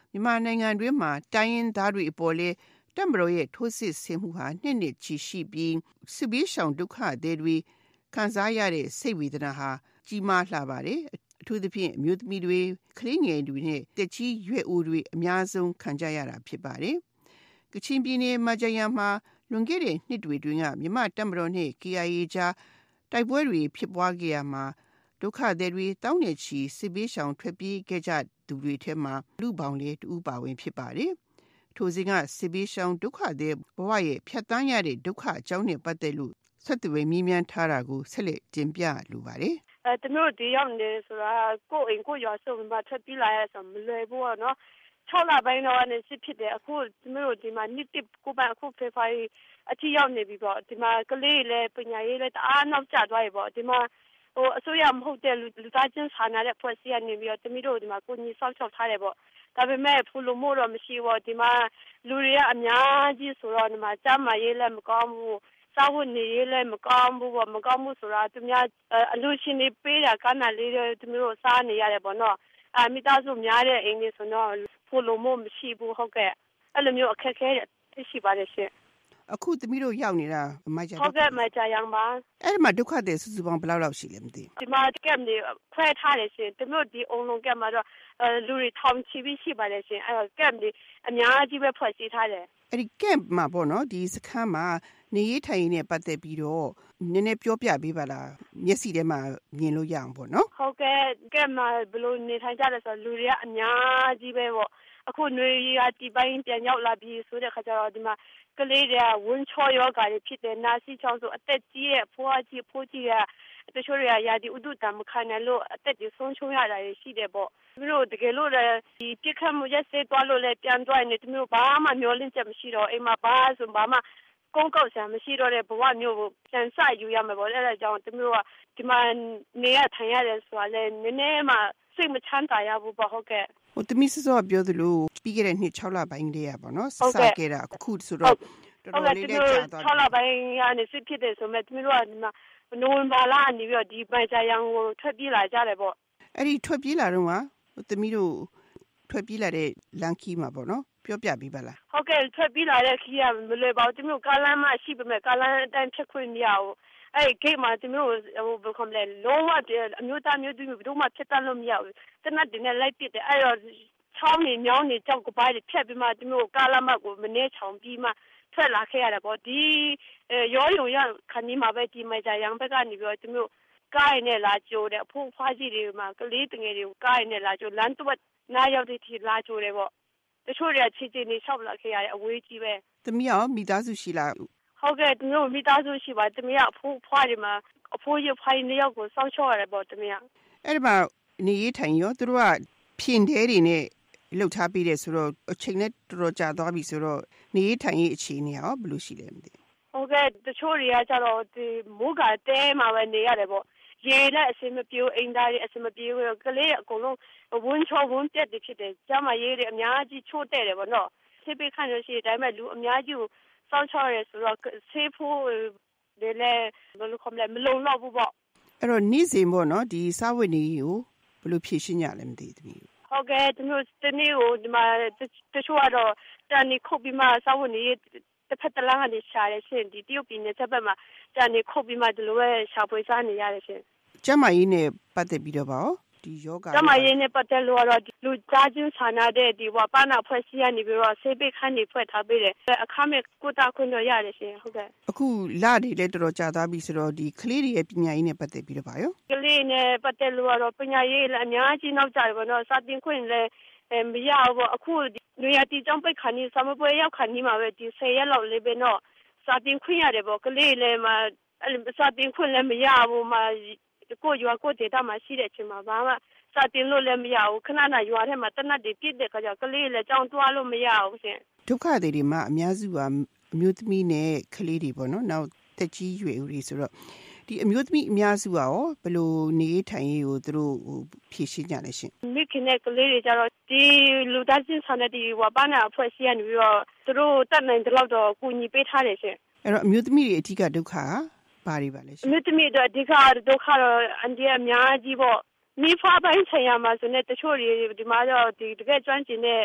S: မြန်မာနိုင်ငံတွင်းမှာတိုင်းရင်းသားတွေအပေါ်လဲတပ်မတော်ရဲ့ထိုးစစ်ဆင်မှုဟာနှစ်နှစ်ချီရှိပြီးစစ်ဘေးရှောင်ဒုက္ခသည်တွေခံစားရတဲ့စိတ်ဝေဒနာဟာကြီးမားလှပါတယ်အထူးသဖြင့်အမျိုးသမီးတွေကလေးငယ်တွေနဲ့တက်ကြီးရွယ်အိုတွေအများဆုံးခံကြရတာဖြစ်ပါတယ်ကချင်ပြည်နယ်မဂျယန်မှာလွန်ခဲ့တဲ့နှစ်တွေတွင်ကမြန်မာတပ်မတော်နဲ့ K I A ကြားတိုက်ပွဲတွေဖြစ်ပွားခဲ့ရမှာဒုက္ခသည်တွေတောင်းနေချီစစ်ဘေးရှောင်ထွက်ပြေးခဲ့ကြသူတွေထဲမှာလူပေါင်းလေးတူပါဝင်ဖြစ်ပါတယ်ထိုစဉ်ကစစ်ဘေးရှောင်ဒုက္ခသည်ဘဝရဲ့ဖြတ်တန်းရတဲ့ဒုက္ခအကြောင်းနဲ့ပတ်သက်လို့ဆက်သွယ်မြင်းမြန်းထားတာကိုဆက်လက်တင်ပြလိုပါတယ်
T: အဲတမျိုးဒီရောက်နေဆိုတာကိုအိမ်ကိုရွာစုံမှာထွက်ပြေးလာရဆိုမလွယ်ဘူးနော်၆လပိုင်းတော့အနေစစ်ဖြစ်တယ်အခုတမျိုးဒီမှာနှစ်တစ်ကိုပန်အခုဖေဖော်ဝါရီအထိရောက်နေပြီပေါ့ဒီမှာကလေးလည်းပညာရေးလည်းတအားနောက်ကျသွားပြီပေါ့ဒီမှာဟိုအစိုးရမဟုတ်တဲ့လူသားချင်းစာနာတဲ့ဖွဲ့စည်းရနေပြီးတော့တမီးတို့ဒီမှာကိုကြီးဆောက်ချောက်ထားတယ်ပေါ့ဒါပေမဲ့ဖူလိုမို့တော့မရှိဘူးဒီမှာလူတွေကအများကြီးဆိုတော့ဒီမှာကျမ်းမာရေးလည်းမကောင်းဘူးစာဝတ်နေရေးလည်းမကောင်းဘူးပေါ့မကောင်းဘူးဆိုတာသူများအလူရှင်တွေပေးတာကဏ္ဍလေးတွေတမီးတို့စားနေရတယ်ပေါ့နော်အာမိသားစုများတဲ့အိမ်တွေဆိုတော့ဖူလိုမို့မရှိဘူးဟုတ်ကဲ့အဲ့လိုမျိုးအခက်အခဲတွေရှိပါတယ်ရှင်
S: အခုသမီးတို့ရောက်နေတာမကြ
T: ဟုတ်ကဲ့မကြရန်ပါ
S: အဲ့ဒီမှာဒုက္ခသည်စုစုပေါင်းဘယ်လောက်လောက်ရှိလဲမသိ
T: ဘူးဒီမှာကမ်နေခွဲထားတယ်ရှင်တမျိုးဒီအုံလုံးကမ်မှာတော့လူတွေထောင်ချီပြီးရှိပါတယ်ရှင်အဲ့တော့ကမ်ဒီအများကြီးပဲဖွဲ့စည်းထားတယ်
S: အဲ့ဒီကမ်မှာပေါ့နော်ဒီစခန်းမှာနေရေးထိုင်ရေးနဲ့ပတ်သက်ပြီးတော့နည်းနည်းပြောပြပေးပါလားမျက်စိထဲမှာမြင်လို့ရအောင်ပေါ့နော်
T: ဟုတ်ကဲ့ကမ်မှာဘယ်လိုနေထိုင်ကြလဲဆိုတော့လူတွေကအများကြီးပဲပေါ့အခုຫນွေရာတီပိုင်းပြန်ရောက်လာပြီးဆိုတဲ့ခါကျတော့ဒီမှာကလေးတွေကဝန်းချောယောဂါတွေဖြစ်တယ်နာစီချောင်းဆိုအသက်ကြီးရဲ့ဖွားကြီးဖိုးကြီးကတချို့တွေကရာဒီဥဒုတံမခံနိုင်လို့အသက်ကြီးဆုံးရှုံးရတာရှိတယ်ပေါ့သူတို့တကယ်လို့လည်းဒီပြစ်ခတ်မှုရက်စေးသွားလို့လည်းပြန်သွားနေသူတို့ဘာမှမျောလင့်ချက်မရှိတော့အိမ်မှာဘာဆိုဘာမှကုန်းကောက်ဆံမရှိတော့တဲ့ဘဝမျိုးကိုပြန်ဆယူရမယ်ပေါ့အဲ့ဒါကြောင့်သူတို့ကဒီမှာနေရထိုင်ရတယ်ဆိုတာလည်းနည်းနည်းမှစိတ်မချမ်းသာရဘူးပေါ့ဟုတ်ကဲ့
S: ဟိုတမီးစောပြောသလိုပြီးခဲ့တဲ့နှစ်၆လပိုင်းတည်းရပါတော့စစခဲ့တာအခုဆိုတော့
T: တော်တော်လေးကြာသွား၆လပိုင်းကနေစစ်ဖြစ်တယ်ဆိုမဲ့တမီးတို့ကဒီမှာနိုဝင်ဘာလကနေပြီးတော့ဒီပန်ချာရန်ကိုထွက်ပြေးလာကြတယ်ပေါ့
S: အဲ့ဒီထွက်ပြေးလာတော့ကတမီးတို့ထွက်ပြေးလာတဲ့လမ်းခီးမှာပေါ့နော်ပြောပြပေးပါလား
T: ဟုတ်ကဲ့ထွက်ပြေးလာတဲ့ခီးကမလွယ်ပါဘူးတမီးတို့ကားလမ်းမရှိပေမဲ့ကားလမ်းအတိုင်းဖြတ်ခွင့်မရဘူးအဲ့ဂိတ်မှာတမျိုးဟိုဘယ်ခေါ်မလဲလုံးဝအမျိုးသားမျိုးသမီးဘယ်တော့မှဖြတ်တတ်လို့မရဘူးတနတ်တင်နဲ့လိုက်ပစ်တယ်အဲ့တော့ချောင်းနေမြောင်းနေကြောက်ကပိုင်းဖြတ်ပြီးမှတမျိုးကားလမ်းမကိုမနေချောင်းပြီးမှထွက်လာခဲ့ရတယ်ပေါ့ဒီရောရုံရခဏီမှာပဲဒီမကြရန်ဘက်ကနေပြီးတော့တမျိုးကားရနဲ့လာကြိုးတယ်အဖိုးဖွားကြီးတွေမှာကလေးတငယ်တွေကိုကားရနဲ့လာကြိုးလမ်းတော့နားရောက်တဲ့ထိလာကြိုးတယ်ပေါ့တချို့တွေကခြေခြေနေလျှောက်လာခဲ့ရတယ်အဝေးကြီးပဲ
S: တမီးရောမိသားစုရှိလား
T: ဟုတ်ကဲ့တမီးမိသားစုရှိပါတမီးကအဖိုးဖွားတွေမှာအဖိုးရဖိုင်နှစ်ယောက်ကိုစောင့်ရှောက်ရတယ်ပေါ့တမီး
S: အဲ့ဒီမှာနေရေးထိုင်ရောသူတို့ကဖြင်သေးတွေနဲ့လှုပ်ထားပြီးတယ်ဆိုတော့အချိန်နဲ့တော်တော်ကြာသွားပြီဆိုတော့နေရေးထိုင်ရေးအခြေအနေရောဘယ်လိုရှိလဲမသိ
T: ဘူးဟုတ်ကဲ့တချို့တွေကကျတော့ဒီမိုးကတဲမှာပဲနေရတယ်ပေါ့ရေလည်းအစင်မပြေအိမ်သားတွေအစင်မပြေကလေးအကုန်လုံးဝန်းချောဝန်းပြက်တွေဖြစ်တယ်ကျမရေးတွေအများကြီးချိုးတဲ့တယ်ပေါ့နော်ဆေးပေးခန့်လို့ရှိရင်ဒါပေမဲ့လူအများကြီးကိုစောင့်ချရဲဆိုတော့ဆေးဖို့လေလေဘယ်လိုခေါ်မလဲမလုံလောက်ဘူးပေါ့
S: အဲ့တော့နေ့စဉ်ပေါ့နော်ဒီစားဝတ်နေရေးကိုဘယ်လိုဖြည့်ရှင်းကြလဲမသိဘူး
T: ဟုတ်ကဲ့ဒီမျိုးတနေ့ကိုဒီမှာတချို့ကတော့တန်နေခုတ်ပြီးမှစားဝတ်နေရေးတစ်ဖက်တစ်လမ်းကနေရှာရဲရှင်ဒီတရုတ်ပြည်နယ်ချက်ဘက်မှာတန်နေခုတ်ပြီးမှဒီလိုပဲရှာဖွေစားနေရတယ်ရှင်
S: ကျမကြီးနဲ့ပတ်သက်ပြီးတော့ပါဒီယောဂ
T: ကျမကြီးနဲ့ပတ်သက်လို့တော့လူသားချင်းစာနာတဲ့ဒီဝပါနာဖွဲ့စည်းရနေပြီးတော့ဆေးပိတ်ခန်းနေဖွဲ့ထားပေးတယ်အခမဲ့ကိုတာခွင့်တော့ရတယ်ရှင်ဟုတ်ကဲ့
S: အခုလတွေလည်းတော်တော်ကြာသွားပြီဆိုတော့ဒီကလေးတွေရဲ့ပညာရေးနဲ့ပတ်သက်ပြီးတော့ပါရော
T: ကလေးနဲ့ပတ်သက်လို့တော့ပညာရေးလည်းအများကြီးနောက်ကျတယ်ပေါ့နော်စာသင်ခွင့်လည်းမရဘူးအခုလူရတီကျောင်းပိတ်ခါနေစမပွဲရောက်ခါနေမှာပဲဒီဆယ်ရက်လောက်လေးပဲတော့စာသင်ခွင့်ရတယ်ပေါ့ကလေးလည်းမစာသင်ခွင့်လည်းမရဘူးမှာကိုရွာကိုဒေတာမှာရှိတဲ့အချိန်မှာဘာမှစာတင်လို့လည်းမရဘူးခဏခဏရွာထဲမှာတနတ်တွေပြစ်တဲ့ခါကျကလေးလည်းကြောင်တွားလို့မရဘူးရှင်
S: ဒုက္ခတွေတွေမှာအများစုကအမျိုးသမီးနဲ့ကလေးတွေပေါ့နော်နောက်တက်ကြီးရွယ်ဦးတွေဆိုတော့ဒီအမျိုးသမီးအများစုကရောဘယ်လိုနေထိုင်ရေးကိုသူတို့ဟိုဖြည့်ရှင်းကြလဲရှင်
T: မိခင်နဲ့ကလေးတွေကျတော့ဒီလူသားချင်းစာနဲ့ဒီဝါပနာအဖွဲ့အစည်းကနေပြီးတော့သူတို့တတ်နိုင်တဲ့လောက်တော့ကူညီပေးထားတယ်ရှင်
S: အဲ့တော့အမျိုးသမီးတွေအထူးကဒုက္ခဘာတွေပါလဲရှင်
T: အမျိုးသမီးတွေအဓိကဒုက္ခတော့အန်ဒီအများကြီးပေါ့မိဖွားပိုင်းဆိုင်ရာမှာဆိုနေတချို့တွေဒီမှာတော့ဒီတကယ်ကျွမ်းကျင်တဲ့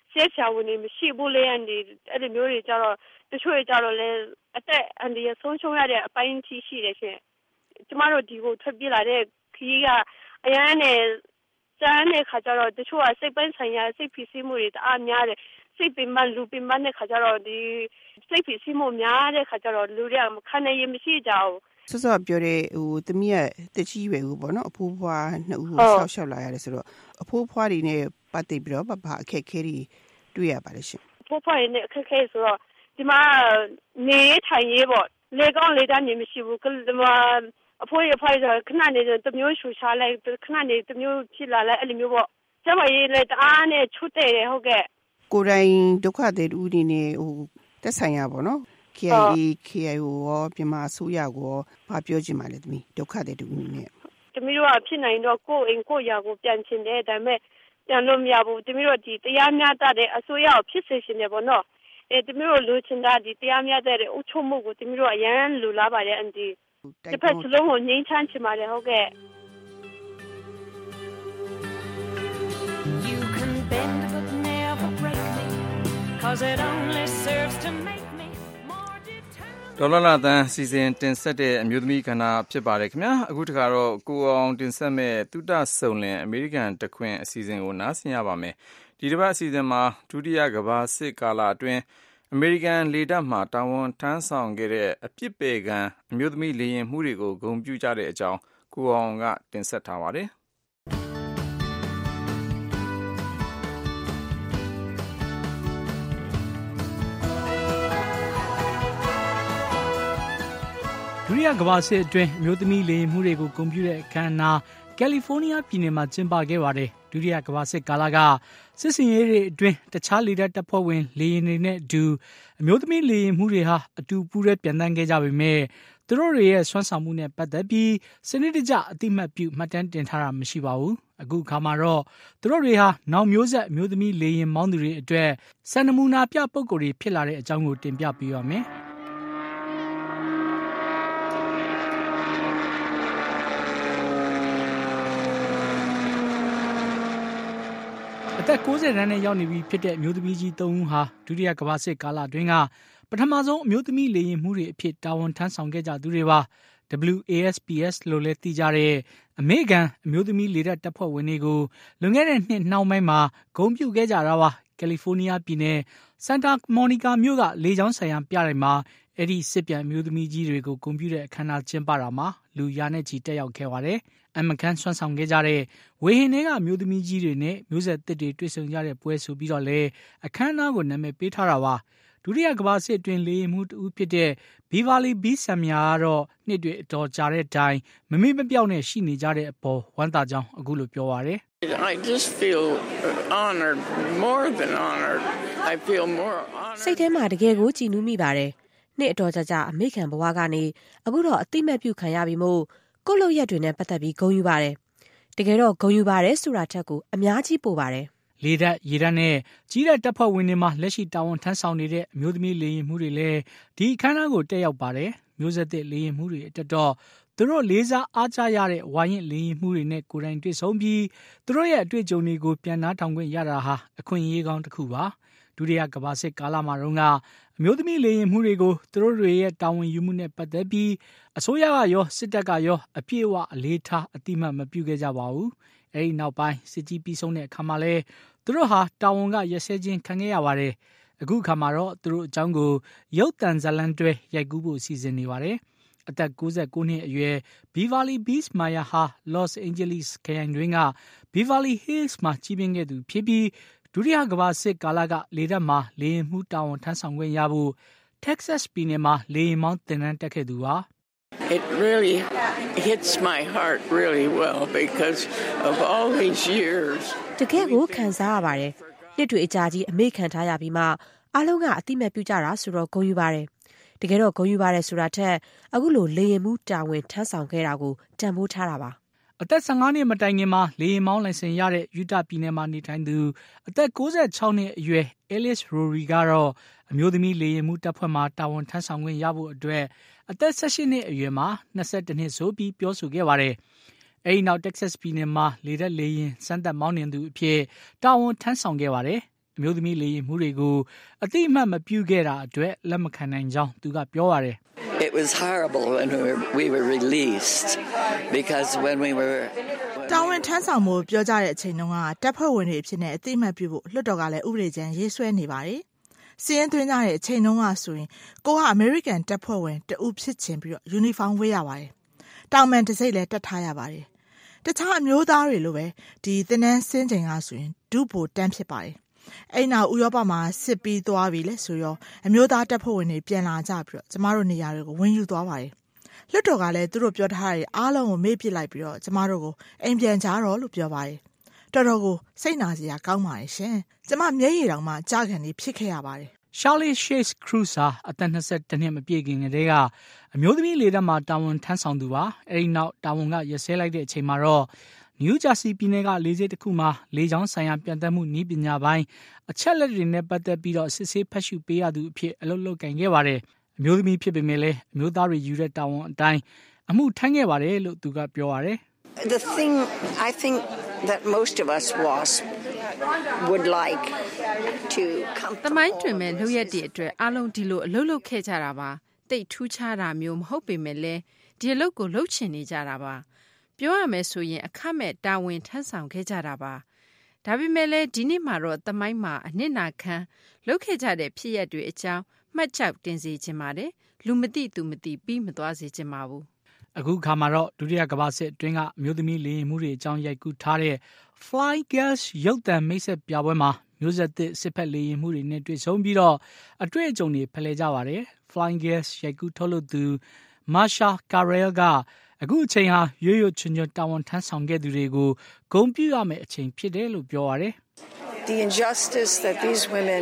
T: ဆက်ဆံဝင်မရှိဘူးလေအန်ဒီအဲ့ဒီမျိုးတွေကြတော့တချို့ကြတော့လေအသက်အန္တရာယ်ဆုံးရှုံးရတဲ့အပိုင်းကြီးရှိတယ်ရှင်ကျမတို့ဒီကိုထွက်ပြေးလာတဲ့ခရီးကအရန်နဲ့စမ်းတဲ့ခါကျတော့တချို့ကစိတ်ပိုင်းဆိုင်ရာစိတ်ဖိစီးမှုတွေတအားများတယ်စိတ်ပင်ပန်းလူပင်ပန်းတဲ့ခါကျတော့ဒီစိတ်ဖိစီးမှုများတဲ့ခါကျတော့လူတွေကမခံနိုင်ရမရှိကြဘူး
S: ဆော့ဆော့ပြောတဲ့ဟိုတမီးရဲ့တချီးပဲဟိုပေါ့နော်အဖိုးဖွားနှစ်ဦးကိုဆောက်ရှောက်လာရတယ်ဆိုတော့အဖိုးဖွားတွေနဲ့ပတ်သက်ပြီးတော့ဘာအခက်အခဲတွေတွေ့ရပါလဲရှင်
T: အဖိုးဖွားတွေနဲ့အခက်အခဲဆိုတော့ဒီမှာနေထိုင်ရေးပေါ့လေကောင်းလေတန်းနေမရှိဘူးဒီမှာအဖိုးရဖိုးရခဏနေတမျိုးရှူရှာလိုက်ခဏနေတမျိုးဖြစ်လာလိုက်အဲ့လိုမျိုးပေါ့ကျမရေးလေတအားနဲ့ချွတ်တယ်ဟုတ်ကဲ့
S: ကိုယ်တိုင်ဒုက္ခသည်ဦးတွေနဲ့ဟိုတက်ဆိုင်ရပါတော့ K I A K I O ရောမြန်မာအစိုးရကိုဘာပြောချင်ပါလဲသမီးဒုက္ခသည်ဦးတွေနဲ့
T: သမီးတို့ကဖြစ်နိုင်တော့ကိုယ်အိမ်ကိုယ်ရာကိုပြန်ချင်တယ်ဒါပေမဲ့ပြန်လို့မရဘူးသမီးတို့ဒီတရားမျှတတဲ့အစိုးရကိုဖြစ်စေချင်တယ်ပေါ့နော်အဲသမီးတို့လိုချင်တာဒီတရားမျှတတဲ့အုပ်ချုပ်မှုကိုသမီးတို့အရန်လိုလားပါတယ်အန်ဒီတစ်ဖက်စလုံးကိုငြိမ်းချမ်းချင်ပါတယ်ဟုတ်ကဲ့
B: ဒေါ်လာလာတန်စီစဉ်တင်ဆက်တဲ့အမျိုးသမီးကဏ္ဍဖြစ်ပါတယ်ခင်ဗျာအခုတခါတော့ကိုအောင်တင်ဆက်မဲ့တုဒဆုံလင်အမေရိကန်တခွင်အစီအစဉ်ကိုနားဆင်ရပါမယ်ဒီတစ်ပတ်အစီအစဉ်မှာဒုတိယကမ္ဘာစစ်ကာလအတွင်းအမေရိကန်လေတပ်မှတာဝန်ထမ်းဆောင်ခဲ့တဲ့အပြစ်ပယ်ခံအမျိုးသမီးလေယာဉ်မှုတွေကိုဂုဏ်ပြုကြတဲ့အကြောင်းကိုအောင်ကတင်ဆက်ထားပါတယ်
U: ဒုတိယကမ္ဘာစစ်အတွင်းအမျိုးသမီးလေယာဉ်မှုတွေကိုဂုဏ်ပြုတဲ့အခမ်းအနားကယ်လီဖိုးနီးယားပြည်နယ်မှာကျင်းပခဲ့ပါတယ်ဒုတိယကမ္ဘာစစ်ကာလကစစ်စင်ရေးတွေအတွင်းတခြားလေတပ်တပ်ဖွဲ့ဝင်လေယာဉ်တွေနဲ့အတူအမျိုးသမီးလေယာဉ်မှုတွေဟာအတူပူးရဲပြန်တန်းခဲ့ကြပေမဲ့သူတို့တွေရဲ့စွမ်းဆောင်မှုနဲ့ပတ်သက်ပြီးစနစ်တကျအတိမတ်ပြုမှတ်တမ်းတင်ထားတာမရှိပါဘူးအခုခါမှာတော့သူတို့တွေဟာနောက်မျိုးဆက်အမျိုးသမီးလေယာဉ်မောင်းသူတွေအတွက်စံနမူနာပြပုံကိုယ်တွေဖြစ်လာတဲ့အကြောင်းကိုတင်ပြပေးပါမယ်အသက်၉၀တန်းနဲ့ရောက်နေပြီဖြစ်တဲ့အမျိုးသမီးကြီးသုံးဦးဟာဒုတိယကမ္ဘာစစ်ကာလအတွင်းကပထမဆုံးအမျိုးသမီးလေယာဉ်မှုတွေအဖြစ်တာဝန်ထမ်းဆောင်ခဲ့ကြသူတွေပါ W A S P S လို့လည်းသိကြတဲ့အမေရိကန်အမျိုးသမီးလေတပ်တပ်ဖွဲ့ဝင်တွေကိုလွန်ခဲ့တဲ့နှစ်နှောင်းပိုင်းမှာဂုဏ်ပြုခဲ့ကြတာပါကယ်လီဖိုးနီးယားပြည်နယ်စန်တာမော်နီကာမြို့ကလေကြောင်းဆိုင်ရာပြတိုင်းမှာအဲ့ဒီစစ်ပြန်အမျိုးသမီးကြီးတွေကိုဂုဏ်ပြုတဲ့အခမ်းအနားကျင်းပတာမှာလူရာနဲ့ချီတက်ရောက်ခဲ့ပါတယ်အမကန်ဆွမ်းဆောင်ခဲ့ကြတဲ့ဝေဟင်တွေကမျိုးသမီးကြီးတွေနဲ့မျိုးဆက်သစ်တွေတွေ့ဆုံကြတဲ့ပွဲဆိုပြီးတော့လေအခမ်းအနားကိုနာမည်ပေးထားတာပါဒုတိယကမ္ဘာစစ်အတွင်းလေယာဉ်မှုတူဖြစ်တဲ့ Beverly B. Samuel ကတော့နှစ်တွေအတော်ကြာတဲ့အတိုင်းမမေ့မပြောက်နဲ့ရှိနေကြတဲ့အပေါ်ဝမ်းသာကြောင်းအခုလိုပြောပါရယ်
V: I just feel honored more than honored I feel more honored
W: စိတ်ထဲမှာတကယ်ကိုကြည်နူးမိပါတယ်နှစ်အတော်ကြာကြာအမေခံဘဝကနေအခုတော့အတိမတ်ပြုခံရပြီမို့ကိုယ့်လုပ်ရက်တွေနဲ့ပတ်သက်ပြီးဂုဏ်ယူပါတယ်တကယ်တော့ဂုဏ်ယူပါတယ်ဆိုတာထက်ကိုအများကြီးပိုပါတယ်
U: လေတပ်ရေတပ်နဲ့ကြီးတဲ့တပ်ဖွဲ့ဝင်တွေမှာလက်ရှိတာဝန်ထမ်းဆောင်နေတဲ့အမျိုးသမီးလေယာဉ်မှုတွေလည်းဒီအခမ်းအနားကိုတက်ရောက်ပါတယ်မျိုးဆက်သစ်လေယာဉ်မှုတွေအတွက်တော့သူတို့လေးစားအားကြရတဲ့ဝိုင်းရင်လေယာဉ်မှုတွေနဲ့ကိုယ်တိုင်တွေ့ဆုံပြီးသူတို့ရဲ့အတွေ့အကြုံတွေကိုပြန်နှားထောင်ခွင့်ရတာဟာအခွင့်အရေးကောင်းတစ်ခုပါဒုတိယကမ္ဘာစစ်ကာလမှာတုန်းကအမျိုးသမီးလေယာဉ်မှုတွေကိုသူတို့တွေရဲ့တာဝန်ယူမှုနဲ့ပတ်သက်ပြီးအစိုးရကရောစစ်တပ်ကရောအပြည့်အဝအလေးထားအတိမတ်မပြုခဲ့ကြပါဘူးအဲဒီနောက်ပိုင်းစစ်ကြီးပြီးဆုံးတဲ့အခါမှာလဲသူတို့ဟာတာဝန်ကရက်စဲခြင်းခံခဲ့ရပါတယ်အခုအခါမှာတော့သူတို့အကြောင်းကိုရုပ်သံဇာတ်လမ်းတွဲရိုက်ကူးဖို့စီစဉ်နေပါတယ်အသက်၉၉နှစ်အရွယ် Beverly Beast Maya ဟာ Los Angeles ခရိုင်တွင်းက Beverly Hills မှာကြီးပြင်းခဲ့သူဖြစ်ပြီးဒုတိယကမ္ဘာစစ်ကာလကလေတပ်မှာလေယာဉ်မှုတာဝန်ထမ်းဆောင်ခွင့်ရဖို့ Texas ပြည်နယ်မှာလေယာဉ်မောင်းသင်တန်းတက်ခဲ့သူပါ
V: It really hits my heart really well because of all these years.
W: တကယ်ကိုခံစားရပါတယ်။နှစ်တွေအကြာကြီးအမေခံထားရပြီးမှအားလုံးကအတိမတ်ပြုကြတာဆိုတော့ဂုဏ်ယူပါတယ်။တကယ်တော့ဂုဏ်ယူပါတယ်ဆိုတာထက်အခုလိုလေရင်မှုတာဝန်ထမ်းဆောင်ခဲ့တာကိုတန်ဖိုးထားတာပါ
U: ။အသက်၁၅နှစ်မတိုင်ခင်မှာလေရင်မောင်းလိုင်စင်ရတဲ့ယူတာပြည်နယ်မှာနေထိုင်သူအသက်၉၆နှစ်အရွယ် Alice Rory ကတော့အမျိုးသမီးလေရင်မှုတပ်ဖွဲ့မှာတာဝန်ထမ်းဆောင်ခွင့်ရဖို့အတွက်အသက်၁၈နှစ်အရွယ်မှာ၂၁နှစ်ဆိုပြီးပြောဆိုခဲ့ပါတယ်။အဲဒီနောက် Texas ပြည်နယ်မှာလေတပ်လေယာဉ်စမ်းသပ်မောင်းနှင်သူအဖြစ်တာဝန်ထမ်းဆောင်ခဲ့ပါတယ်။အမျိုးသမီးလေယာဉ်မှုတွေကိုအတိအမှတ်မပြုခဲ့တာအတွက်လက်မခံနိုင်ကြောင်းသူကပြောပါတယ်
V: It was horrible when we were, we were released because when we were
A: တာဝန်ထမ်းဆောင်မှုပြောကြတဲ့အချိန်တုန်းကတပ်ဖွဲ့ဝင်တွေအဖြစ်နဲ့အသိအမှတ်ပြုဖို့လွှတ်တော်ကလည်းဥပဒေကြမ်းရေးဆွဲနေပါတယ်။စီးရင်သွင်းကြတဲ့အချိန်တုန်းကဆိုရင်ကိုကအမေရိကန်တပ်ဖွဲ့ဝင်တအုပ်ဖြစ်ချင်ပြီးတော့ယူနီဖောင်းဝတ်ရပါတယ်။တောင်ပန်တစ်စိတ်လည်းတက်ထားရပါတယ်။တခြားအမျိုးသားတွေလိုပဲဒီသင်တန်းဆင်းချိန်ကဆိုရင်ဒုဗိုလ်တန်းဖြစ်ပါတယ်။အဲ့နောက်ဥရောပမှာစစ်ပြီးသွားပြီလေဆိုရောအမျိုးသားတပ်ဖွဲ့ဝင်တွေပြန်လာကြပြီးတော့ကျမတို့နေရာတွေကိုဝင်ယူသွားပါတယ်။လွှတ်တော်ကလည်းသူတို့ပြောထားတဲ့အားလုံးကိုမေ့ပစ်လိုက်ပြီးတော့ကျမတို့ကိုအိမ်ပြန်ကြတော့လို့ပြောပါတယ်။တော်တော်ကိုစိတ်နာစရာကောင်းပါတယ်ရှင်။ကျမမျက်ရည်တောင်မှကြာခံနေဖြစ်ခဲ့ရပါတယ်။
U: Charlie Chase Cruz ဟာအသက်၂၁နှစ်မပြည့်ခင်ကတည်းကအမျိုးသမီးလေတပ်မှာတာဝန်ထမ်းဆောင်သူပါ။အဲဒီနောက်တာဝန်ကရပ်စဲလိုက်တဲ့အချိန်မှာတော့နယူးဂျာစီပြည်နယ်ကလေဆိပ်တစ်ခုမှာလေကြောင်းဆိုင်ရာပြန်တက်မှုနည်းပညာပိုင်းအချက်လက်တွေနဲ့ပတ်သက်ပြီးတော့စစ်ဆေးဖတ်ရှုပေးရသူအဖြစ်အလုပ်လုပ်ကိုင်ခဲ့ပါတယ်။အမျိုးသမီးဖြစ်ပေမဲ့လည်းအမျိုးသားတွေယူတဲ့တာဝန်အတိုင်းအမှုထမ်းခဲ့ပါတယ်လို့သူကပြောပါတယ်။
V: The thing I think that most of us was would like to come
C: တမိုင်းတွင်မဲ့လုပ်ရက်တွေအတွက်အားလုံးဒီလိုအလုပ်လုပ်ခဲ့ကြတာပါတိတ်ထူးခြားတာမျိုးမဟုတ်ပေမဲ့လည်းဒီအလုပ်ကိုလုပ်ချင်နေကြတာပါပြောရမယ်ဆိုရင်အခမဲ့တာဝန်ထမ်းဆောင်ခဲ့ကြတာပါဒါပေမဲ့လည်းဒီနေ့မှာတော့တမိုင်းမှာအနစ်နာခံလုပ်ခဲ့ကြတဲ့ဖြစ်ရက်တွေအကြောင်းမှတ်ချက်တင်စေချင်ပါတယ်လူမသိသူမသိပြီးမသွားစေချင်ပါဘူး
U: အခုခါမှာတော့ဒုတိယကမ္ဘာစစ်အတွင်းကအမျိုးသမီးလေယာဉ်မှုတွေအကြောင်းရိုက်ကူးထားတဲ့ Fly Girls ရုပ်သံမိတ်ဆက်ပြပွဲမှာမျိုးဆက်သစ်စစ်ဖက်လေယာဉ်မှုတွေနဲ့တွေ့ဆုံပြီးတော့အတွေ့အကြုံတွေဖလှယ်ကြပါတယ်။ Fly Girls ရိုက်ကူးထုတ်လုပ်သူ Marsha Carrell ကအခုအချိန်ဟာရွရွချွန်ချွန်တာဝန်ထမ်းဆောင်ခဲ့သူတွေကိုဂုဏ်ပြုရမယ့်အချိန်ဖြစ်တယ်လို့ပြောရတယ်။
V: The injustice that these women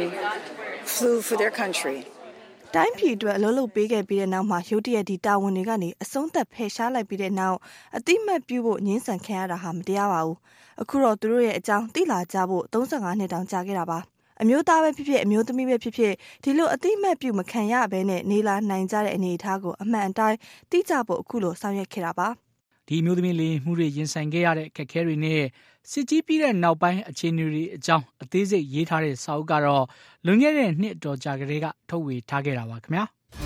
V: flew for their country
A: တိုင်းပြည်အတွက်အလုပ်လုပ်ပေးခဲ့ပြီးတဲ့နောက်မှာရုတ်တရက်ဒီတာဝန်တွေကနေအဆုံးသက်ဖယ်ရှားလိုက်ပြီးတဲ့နောက်အတိမတ်ပြုဖို့ညှင်းဆန်ခံရတာဟာမတရားပါဘူးအခုတော့သူတို့ရဲ့အကြောင်းသိလာကြဖို့၃၅နှစ်တောင်ကြာခဲ့တာပါအမျိုးသားပဲဖြစ်ဖြစ်အမျိုးသမီးပဲဖြစ်ဖြစ်ဒီလိုအတိမတ်ပြုမခံရဘဲနဲ့နေလာနိုင်ကြတဲ့အနေအထားကိုအမှန်အတိုင်းသိကြဖို့အခုလိုဆောင်ရွက်ခဲ့တာပါ
U: ဒီမျိုးသမီးလေးမှုတွေရင်ဆိုင်ခဲ့ရတဲ့အခက်အခဲတွေနဲ့စစ်ကြီးပြီးတဲ့နောက်ပိုင်းအခြေအနေတွေအကြောင်းအသေးစိတ်ရေးထားတဲ့စာအုပ်ကတော့လွန်ခဲ့တဲ့နှစ်အတော်ကြာကလေးကထုတ်ဝေထားခဲ့တာပါခင်ဗျာ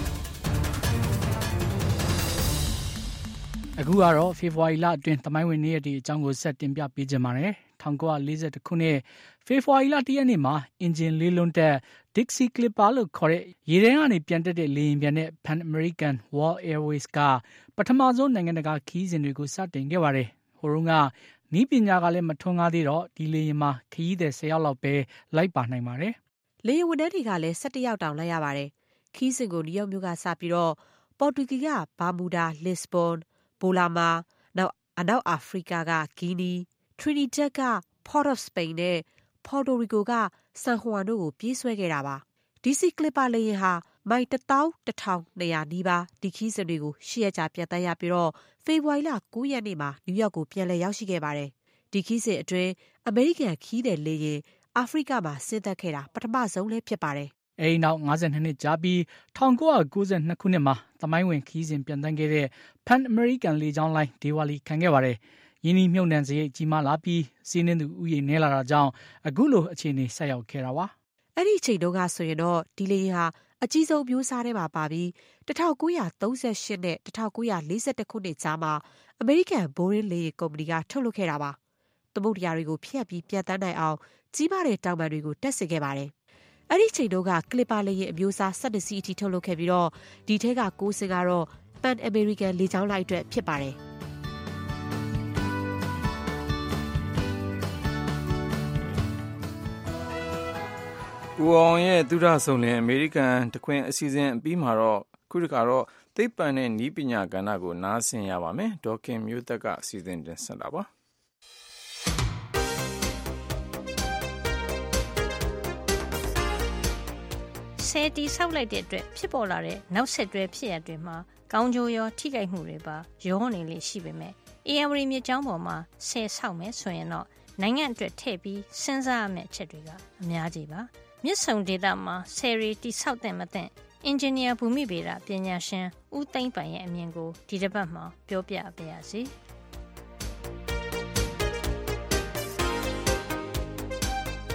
U: အခုကတော့ဖေဖော်ဝါရီလအတွင်းသမိုင်းဝင်နေ့ရက်ဒီအကြောင်းကိုဆက်တင်ပြပေးကြပါမယ်၁၉၄၁ခုနှစ်ဖေဖော်ဝါရီလတရက်နေ့မှာအင်ဂျင်လေးလုံးတက် Dixie Clipper လို့ခေါ်တဲ့ရေထဲကနေပြန်တက်တဲ့လေယာဉ်ပြန်တဲ့ Pan American World Airways ကပထမဆုံးနိုင်ငံတကာခရီးစဉ်တွေကိုစတင်ခဲ့ပါတယ်ဟိုတုန်းကနီးပညာကလည်းမထွန်းကားသေးတော့ဒီလေယာဉ်မှာခရီးသည်၁၀ယောက်လောက်ပဲလိုက်ပါနိုင်ပါတယ်
W: လေယာဉ်ဝန်ထမ်းတွေကလည်း၁၁ယောက်တောင်လိုက်ရပါတယ်ခရီးစဉ်ကိုနယူးယောက်မြို့ကစပြီးတော့ပေါ်တူဂီကဘာမူဒါလစ်စဘွန်ဘိုလာမာနောက်အနောက်အာဖရိကကဂီနီထရီနီတက်က Port of Spain နဲ့ Puerto Rico ကဆန်ဟွမ်တို့ကိုပြေးဆွဲခဲ့တာပါ ဒီ စီ Clipper လေယာဉ်ဟာမိုင်တစ်သောင်းတစ်ထောင်နှစ်ရာနီးပါးဒီခီးစဉ်တွေကိုရှစ်ရက်ကြာပြန်တန်းရပြီးတော့ဖေဖော်ဝါရီလ၉ရက်နေ့မှာနယူးယောက်ကိုပြန်လည်ရောက်ရှိခဲ့ပါတယ်ဒီခီးစဉ်အတွင်းအမေရိကန်ခီးတဲ့လေယာဉ်အာဖရိကမှာဆင်းသက်ခဲ့တာပထမဆုံးလည်းဖြစ်ပါတယ်
U: အဲဒီနောက်၅၂နှစ်ကြာပြီး၁၉၉၂ခုနှစ်မှာသမိုင်းဝင်ခီးစဉ်ပြန်တန်းခဲ့တဲ့ Pan American လေကြောင်းလိုင်းဒေဝါလီခံခဲ့ပါတယ်ရင်းနှီးမြှုပ်နှံစရိတ်ကြီးမားလာပြီးစီးနှင်းသူဥယျာဉ်နဲလာတာကြောင့်အခုလိုအခြေအနေဆက်ရောက်ခဲ့တာပါ
W: အဲ့ဒီအချိန်တုန်းကဆိုရင်တော့ဒီလေယာဉ်ဟာအကြီးဆုံးမျိုးစားထဲမှာပါပြီး၁၉၃၈နဲ့၁၉၄၁ခုနှစ်ကြားမှာအမေရိကန်ဘိုးရင်းလေယာဉ်ကုမ္ပဏီကထုတ်လုပ်ခဲ့တာပါသမုဒ္ဒရာတွေကိုဖျက်ပြီးပြန်တန်းနိုင်အောင်ကြီးမားတဲ့တောင်ပံတွေကိုတက်ဆင်ခဲ့ပါတယ်အဲ့ဒီအချိန်တုန်းကကလစ်ပါလေယာဉ်အမျိုးအစား၁၂စီးအထိထုတ်လုပ်ခဲ့ပြီးတော့ဒီထဲက၉စင်းကတော့ Pan American လေကြောင်းလိုင်းအတွက်ဖြစ်ပါတယ်
B: ကိုအောင်ရဲ့သုဒ္ဓဆုံးလင်အမေရိကန်တခွင်အစီအစဉ်အပြီးမှာတော့ခုတခါတော့သိပ္ပံနဲ့နည်းပညာကဏ္ဍကိုနားဆင်ရပါမယ်ဒေါခင်မျိုးသက်ကအစီအစဉ်တင်ဆက်တာပါ
F: ဆဲတီဆောက်လိုက်တဲ့အတွက်ဖြစ်ပေါ်လာတဲ့နောက်ဆက်တွဲဖြစ်ရပ်တွေမှာကောင်းကျိုးရောထိခိုက်မှုတွေပါရောနေလေရှိပေမဲ့အေအဝရီမြေကျောင်းပေါ်မှာဆဲဆောက်မယ်ဆိုရင်တော့နိုင်ငံအတွက်ထည့်ပြီးစဉ်းစားရမယ့်အချက်တွေကအများကြီးပါမြစ်ဆုံဒေသမှာဆယ်ရီတိဆောက်တဲ့မတဲ့အင်ဂျင်နီယာဘူမိဗေဒပညာရှင်ဦးသိန်းပိုင်ရဲ့အမြင်ကိုဒီတစ်ပတ်မှာပြောပြပါရစေ
X: ဆ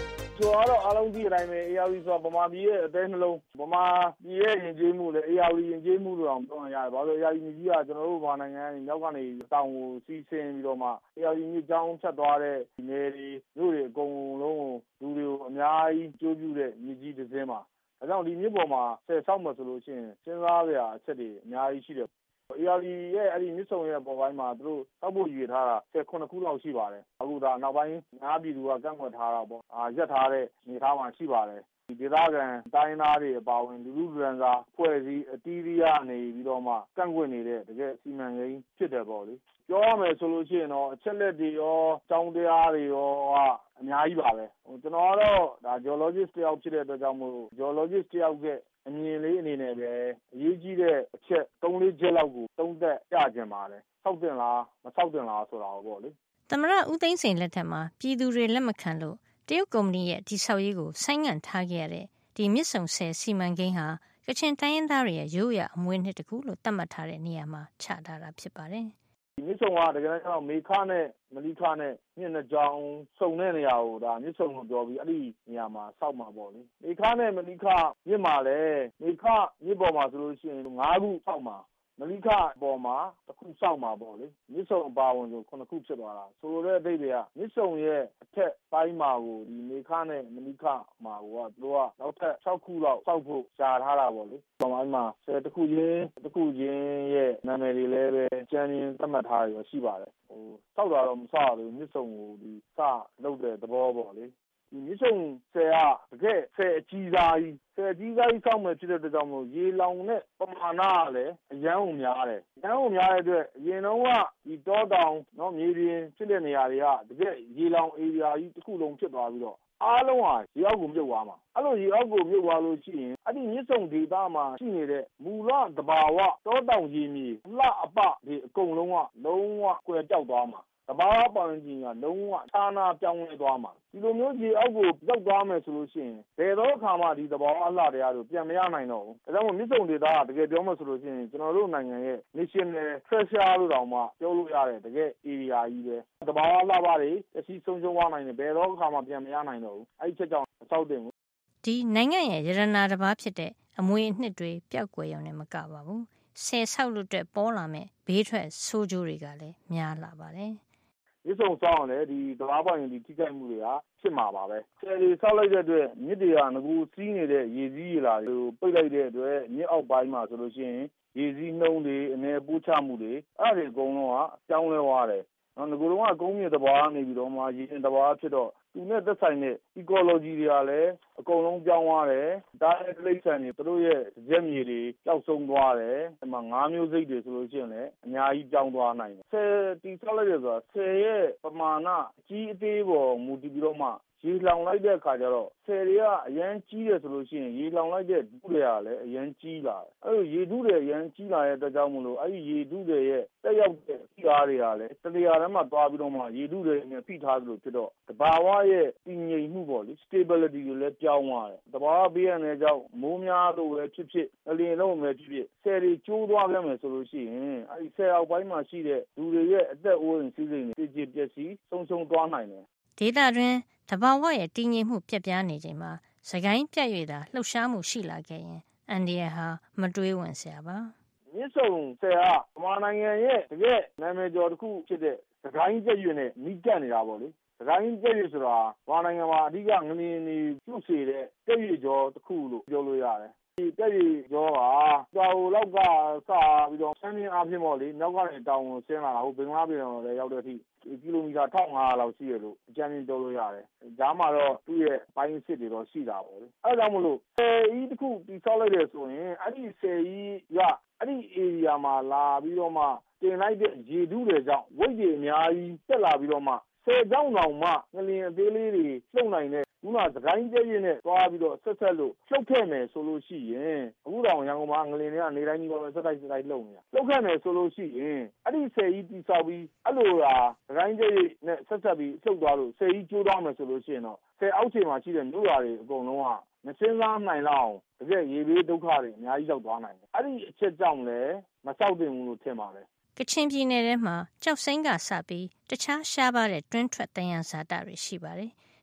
Q: ဆိုတာတော့အားလုံးကြည့်တိုင်းပဲအေယာဝတီဆိုတာဗမာပြည်ရဲ့အသေးနှလုံးဗမာပြည်ရဲ့ယဉ်ကျေးမှုလေအေယာဝတီယဉ်ကျေးမှုလို့အောင်ပြောရရတယ်။ဘာလို့အေယာဝတီမြစ်ကြီးကကျွန်တော်တို့ဗမာနိုင်ငံမြောက်ကနေတောင်ကိုစီးဆင်းပြီးတော့မှအေယာဝတီမြစ်ကြောင်းဖြတ်သွားတဲ့နေတွေမြို့တွေအကုန်လုံးကိုလူတွေကိုအများကြီးကြိုးပြုတဲ့မြစ်ကြီးတစ်စင်းမှာဒါကြောင့်ဒီမြစ်ပေါ်မှာဆယ်ဆောက်မှဆိုလို့ရှိရင်စဉ်းစားစရာအချက်တွေအများကြီးရှိတယ်အေယာဝတီရဲ့အဲ့ဒီမြစ်ဆုံရဲ့ပေါ်ပိုင်းမှာသူတို့စောက်ဖို့ရည်ထားတာဆယ်ခုနှစ်ခုလောက်ရှိပါတယ်အခုဒါနောက်ပိုင်းများပြည်သူကကန့်ကွက်ထားတာပေါ့အာရက်ထားတဲ့နေထားမှရှိပါတယ်ဒီဒေသခံတိုင်းသားတွေအပါအဝင်လူလူလူရန်စာဖွဲ့စည်းအတီးရီးရနေပြီးတော့မှကန့်ကွက်နေတဲ့တကယ်စီမံကိန်းဖြစ်တယ်ပေါ့လေပြောရမယ်ဆိုလို့ရှိရင်တော့အချက်လက်တွေရောတောင်းတရားတွေရောအများကြီးပါပဲဟိုကျွန်တော်ကတော့ဒါ geologist တယောက်ဖြစ်တဲ့အတွက်ကြောင့်မို့ geologist တယောက်ကအမြင်လေးအနေနဲ့ပဲအရေးကြီးတဲ့အချက်သုံးလေးချက်လောက်ကိုသုံးသက်ကြကြပါတယ်ဆောက်တင်လားမဆောက်တင်လားဆိုတာပေါ့လေ
F: သမရဦးသိန်းစိန်လက်ထက်မှာပြည်သူတွေလက်မခံလို့တရုတ်ကုမ္ပဏီရဲ့ဒီဆောက်ရေးကိုဆိုင်းငံ့ထားခဲ့ရတဲ့ဒီမြစ်ဆုံဆယ်စီမံကိန်းဟာကချင်တိုင်းရင်းသားတွေရဲ့ရိုးရာအမွေးနှစ်တစ်ခုလို့သတ်မှတ်ထားတဲ့နေရာမှာချထားတာဖြစ်ပါတယ်
Q: ဒီမြစ်ဆုံကတကယ်တော့မေခနဲ့မလိခနဲ့မြစ်နှစ်ကြောင်စုံတဲ့နေရာကိုဒါမြစ်ဆုံလို့ပြောပြီးအဲ့ဒီနေရာမှာစောက်မှာပေါ့လေမေခနဲ့မလိခမြစ်မှာလည်းမေခမြစ်ပေါ်မှာဆိုလို့ရှိရင်၅ခုစောက်မှာမလိခပေါ်မှာတစ်ခုစောက်မှာပေါ့လေမြစ်ဆုံအပါဝင်ဆိုခုနှစ်ခုဖြစ်သွားတာဆိုလိုတဲ့အဓိပ္ပာယ်ကမြစ်ဆုံရဲ့အထက်ပိုင်းမှာကိုဒီမေခနဲ့မလိခမှာကိုကသူတို့ကနောက်ထပ်၆ခုလောက်စောက်ဖို့ရှားထားတာပေါ့လေပေါ်မှာမှာဆယ်တစ်ခုချင်းတစ်ခုချင်းရဲ့နာမည်တွေလည်းပဲကျန်းချင်းသတ်မှတ်ထားရရှိပါတယ်ဟိုစောက်တာတော့မစောက်ဘူးမြစ်ဆုံကိုဒီစလုပ်တဲ့သဘောပေါ့လေဒီမြစ်ဆုံဆယ်ကတကယ်ဆယ်အကြီးစားကြီးဆယ်ကြီးစားကြီးစောက်မယ်ဖြစ်တဲ့အတွက်ကြောင့်မို့ရေလောင်တဲ့ပမာဏကလည်းအရန်ကိုများတယ်အရန်ကိုများတဲ့အတွက်အရင်တော့ကဒီတောတောင်เนาะမြေပြင်ဖြစ်တဲ့နေရာတွေကတကယ်ရေလောင်ဧရိယာကြီးတစ်ခုလုံးဖြစ်သွားပြီးတော့အားလုံးဟာရေအောက်ကိုမြုပ်သွားမှာအဲ့လိုရေအောက်ကိုမြုပ်သွားလို့ရှိရင်အဲ့ဒီမြစ်ဆုံဒေသမှာရှိနေတဲ့မူလသဘာဝတောတောင်ရေမြေလှအပဒီအကုန်လုံးကလုံးဝကွယ်ပြောက်သွားမှာတဘာဝပတ်ဝန်းကျင်ကလုံးဝဌာနပြောင်းလဲသွားမှာဒီလိုမျိုးရေအောက်ကိုရောက်သွားမယ်ဆိုလို့ရှိရင်ဘယ်တော့အခါမှဒီတဘာဝအလှတရားတို့ပြန်မရနိုင်တော့ဘူးဒါကြောင့်မြစ်ဆုံဒေသကတကယ်ပြောမှဆိုလို့ရှိရင်ကျွန်တော်တို့နိုင်ငံရဲ့ national treasure လို့တောင်မှပြောလို့ရတယ်တကယ် area ကြီးပဲတဘာဝအလှပါတွေအစီဆုံးရှုံးသွားနိုင်တယ်ဘယ်တော့အခါမှပြန်မရနိုင်တော့ဘူးအဲ့ဒီချက်ကြောင့်အဆောက်တင်ဘူး
F: ဒီနိုင်ငံရဲ့ရတနာတစ်ပါးဖြစ်တဲ့အမွေအနှစ်တွေပျောက်ကွယ်ရုံနဲ့မကပါဘူးဆယ်ဆောက်လို့တဲ့ပေါ်လာမဲ့ဘေးထွက်ဆိုးကျိုးတွေကလည်းများလာပါတယ်
Q: မြစ်ဆုံဆောက်အောင်လေဒီတဘာပိုင်ဒီထိခိုက်မှုတွေကဖြစ်မှာပါပဲဆယ်တွေဆောက်လိုက်တဲ့အတွက်မြစ်တွေကငကူစီးနေတဲ့ရေစည်းရေလာတွေကိုပိတ်လိုက်တဲ့အတွက်မြစ်အောက်ပိုင်းမှာဆိုလို့ရှိရင်ရေစည်းနှုံးတွေအနေပိုးချမှုတွေအဲ့ဒါတွေအကုန်လုံးကကြောင်းလဲသွားတယ်နော်ငကူလုံးကကုန်းမြေတဘာနေပြီးတော့မှရေရင်တဘာဖြစ်တော့သူနဲ့သက်ဆိုင်တဲ့ ecology တွေကလည်းအကုန်လုံးပြောင်းသွားတယ်ဒါရဲ့တိရစ္ဆာန်တွေသူတို့ရဲ့ရက်မြေတွေပျောက်ဆုံးသွားတယ်ဒီမှာငါးမျိုးစိတ်တွေဆိုလို့ရှိရင်လည်းအများကြီးပြောင်းသွားနိုင်တယ်ဆယ်တီဆောက်လိုက်ရဆိုတာဆယ်ရဲ့ပမာဏအကြီးအသေးပေါ်မူတည်ပြီးတော့မှရေလောင်လိုက်တဲ့အခါကျတော့ဆယ်တွေကအရန်ကြီးတယ်ဆိုလို့ရှိရင်ရေလောင်လိုက်တဲ့ဒုတွေကလည်းအရန်ကြီးလာတယ်အဲ့လိုရေဒုတွေအရန်ကြီးလာတဲ့အတွက်ကြောင့်မလို့အဲ့ဒီရေဒုတွေရဲ့တက်ရောက်တဲ့ဖိအားတွေကလည်းတနေရာထဲမှာသွားပြီးတော့မှရေဒုတွေနဲ့ဖိထားသလိုဖြစ်တော့တဘာဝရဲ့တည်ငြိမ်မှုပေါ့လေ stability တွေလည်းပြောင်းသွားတယ်တဘာဝဘေးရန်တဲ့ကြောင့်မိုးများလို့ပဲဖြစ်ဖြစ်အလင်းလုံးပဲဖြစ်ဖြစ်ဆယ်တွေကျိုးသွားခဲ့မယ်ဆိုလို့ရှိရင်အဲ့ဒီဆယ်အောက်ပိုင်းမှာရှိတဲ့လူတွေရဲ့အသက်အိုးအိမ်စီးစိမ်တွေတည်ကြည်ပျက်စီးဆုံးရှုံးသွားနိုင်တယ်
F: ဒေသတွင်းတဘာဝရဲ့တည်ငြိမ်မှုပြတ်ပြားနေချိန်မှာစကိုင်းပြတ်၍သာလှုပ်ရှားမှုရှိလာခဲ့ရင်အန်ဒီယဟာမတွေးဝင်စရာပါ
Q: မြစ်ဆုံဆယ်ကဗမာနိုင်ငံရဲ့တကယ်နာမည်ကျော်တစ်ခုဖြစ်တဲ့စကိုင်းပြတ်၍နဲ့မိကပ်နေတာပေါ့လေစကိုင်းပြတ်၍ဆိုတာဗမာနိုင်ငံမှာအဓိကငလျင်တွေပြုတ်စေတဲ့ပြတ်၍ကျော်တစ်ခုလို့ပြောလို့ရတယ်ဒီပြတ်၍ကျော်ကတောင်လောက်ကစပြီးတော့ဆန်းင်းအားဖြင့်ပေါ့လေနောက်ကနေတောင်ကိုဆင်းလာတာဟိုဘင်္ဂလားပြည်တော်လည်းရောက်တဲ့အထိကီလိုမီတာတစ်ထောင်ငါးရာလောက်ရှိရလို့အကြမ်းဖျင်းပြောလို့ရတယ်။ဒါမှတော့သူ့ရဲ့ပိုင်းစစ်တွေတော့ရှိတာပေါ့လေ။အဲဒါကြောင့်မလို့ဆယ်ကြီးတစ်ခုတိဆောက်လိုက်တယ်ဆိုရင်အဲ့ဒီဆယ်ကြီးကအဲ့ဒီ area မှာလာပြီးတော့မှတင်လိုက်တဲ့ရေထုတွေကြောင့်ဝိတ်တွေအများကြီးတက်လာပြီးတော့မှဆယ်ကြောင်းတောင်မှငလျင်အသေးလေးတွေလှုပ်နိုင်တဲ့ခုနစကိုင်းကျဲရင်းနဲ့သွားပြီးတော့ဆက်ဆက်လို့လှုပ်ခဲ့မယ်ဆိုလို့ရှိရင်အခုတောင်ရန်ကုန်မှာငလျင်တွေကနေတိုင်းကြီးတော့ဆက်တိုက်ဆက်တိုက်လှုပ်နေတာလှုပ်ခဲ့မယ်ဆိုလို့ရှိရင်အဲ့ဒီဆယ်ကြီးတိဆောက်ပြီးအဲ့လိုဟာစကိုင်းကျဲရင်းနဲ့ဆက်ဆက်ပြီးလှုပ်သွားလို့ဆယ်ကြီးကျိုးသွားမယ်ဆိုလို့ရှိရင်တော့ဆယ်အောက်ခြေမှာရှိတဲ့မြို့ရွာတွေအကုန်လုံးကမစင်းစားနိုင်လောက်တကယ်ရေဘေးဒုက္ခတွေအများကြီးရောက်သွားနိုင်တယ်အဲ့ဒီအချက်ကြောင့်လည်းမဆောက်တင်ဘူးလို့ထင်ပါတယ်
F: ကချင်ပြည်နယ်ထဲမှာကြောက်စိမ်းကစပြီးတခြားရှားပါတဲ့တွင်းထွက်တယံဇာတတွေရှိပါတယ်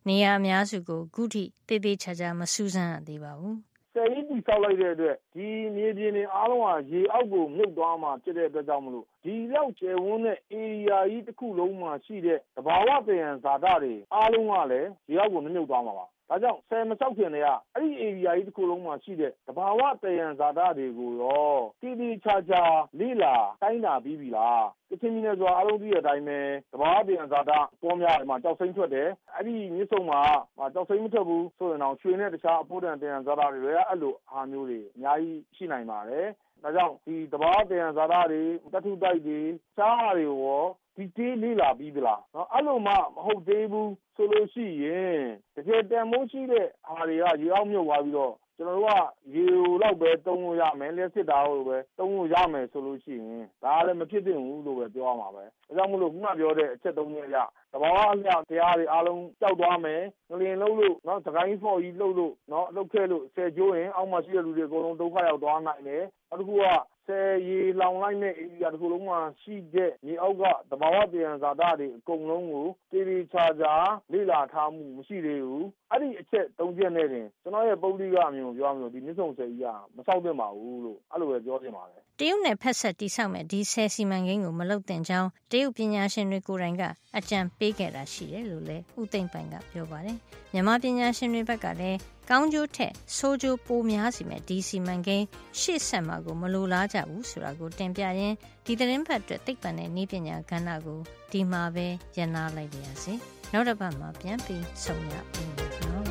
F: နေရာအများစုကိုခုထိသေသေးချာချာမစူးစမ်းရသေးပါဘူး
Q: ဆယ်ကြီးတည်ဆောက်လိုက်တဲ့အတွက်ဒီမြေပြင်တွေအားလုံးဟာရေအောက်ကိုမြုပ်သွားမှာဖြစ်တဲ့အတွက်ကြောင့်မလို့ဒီလောက်ကျယ်ဝန်းတဲ့ area ကြီးတစ်ခုလုံးမှာရှိတဲ့သဘာဝသယံဇာတတွေအားလုံးကလည်းရေအောက်ကိုမြုပ်သွားမှာပါဒါကြောင့်ဆယ်မဆောက်ခင်တည်းကအဲ့ဒီ area ကြီးတစ်ခုလုံးမှာရှိတဲ့သဘာဝသယံဇာတတွေကိုရောတည်တည်ချာချာလေ့လာတိုင်းတာပြီးပြီလားကချင်ပြည်နယ်ဆိုတာအားလုံးသိတဲ့အတိုင်းပဲသဘာဝသယံဇာတပေါ်များမှာကြောက်စိမ့်ထွက်တယ်အဲ့ဒီမြစ်ဆုံမှာကြောက်စိမ့်မထွက်ဘူးဆိုရင်တော့ရွှေနဲ့တခြားအဖို့တန်သယံဇာတတွေလည်းအဲ့လိုအားမျိုးတွေအများကြီးရှိနိုင်ပါတယ်ဒါကြောင့်ဒီသဘာဝသယံဇာတတွေတထုတိုက်တွေရှားတွေရောဒီတေးလေးလာပြီးပြီလားနော်အဲ့လိုမှမဟုတ်သေးဘူးဆိုလို့ရှိရင်တကယ်တန်မိုးရှိတဲ့အားတွေကရေအောက်မြုပ်သွားပြီးတော့ကျွန်တော်တို့ကရေလောက်ပဲတုံးလို့ရမယ်လက်စစ်တာလို့ပဲတုံးလို့ရမယ်ဆိုလို့ရှိရင်ဒါလည်းမဖြစ်သင့်ဘူးလို့ပဲပြောရမှာပဲဒါကြောင့်မလို့ခုနပြောတဲ့အချက်သုံးချက်ရသဘာဝအလျောက်တရားတွေအားလုံးကြောက်သွားမယ်ငလျင်လှုပ်လို့နော်သခိုင်းဖော်ကြီးလှုပ်လို့နော်လှုပ်ခဲ့လို့ဆယ်ကျိုးရင်အောက်မှာရှိတဲ့လူတွေအကုန်လုံးဒုက္ခရောက်သွားနိုင်တယ်နောက်တစ်ခုကဆယ်ရေလောင်လိုက်တဲ့ area တစ်ခုလုံးမှာရှိတဲ့မြေအောက်ကသဘာဝသယံဇာတတွေအကုန်လုံးကိုတည်တည်ချာချာလေ့လာထားမှုမရှိသေးဘူးအဲ့ဒီအချက်သုံးချက်နဲ့တင်ကျွန်တော်ရဲ့ပုဂ္ဂလိကအမြင်ကိုပြောရမယ်ဒီမြစ်ဆုံဆယ်ကြီးကမဆောက်သင့်ပါဘူးလို့အဲ့လိုပဲပြောချင်ပါတယ်
F: တရုတ်နယ်ဖက်ဆက်တိဆောက်မဲ့ဒီဆယ်စီမံကိန်းကိုမလုပ်သင့်ကြောင်းတရုတ်ပညာရှင်တွေကိုယ်တိုင်ကအကြံပေးခဲ့တာရှိတယ်လို့လည်းဦးသိမ့်ပိုင်ကပြောပါတယ်မြန်မာပညာရှင်တွေဘက်ကလည်းကောင်းကျိုးထက်ဆိုးကျိုးပိုများစီမဲ့ဒီစီမံကိန်းရှေ့ဆက်မှာကိုမလိုလားကြဘူးဆိုတာကိုတင်ပြရင်းဒီသတင်းဖတ်အတွက်သိပ္ပံနဲ့နည်းပညာကဏ္ဍကိုဒီမှာပဲရန်နာလိုက်ပါရစေနောက်တစ်ပတ်မှာပြန်ပြီးဆုံရအောင်နော်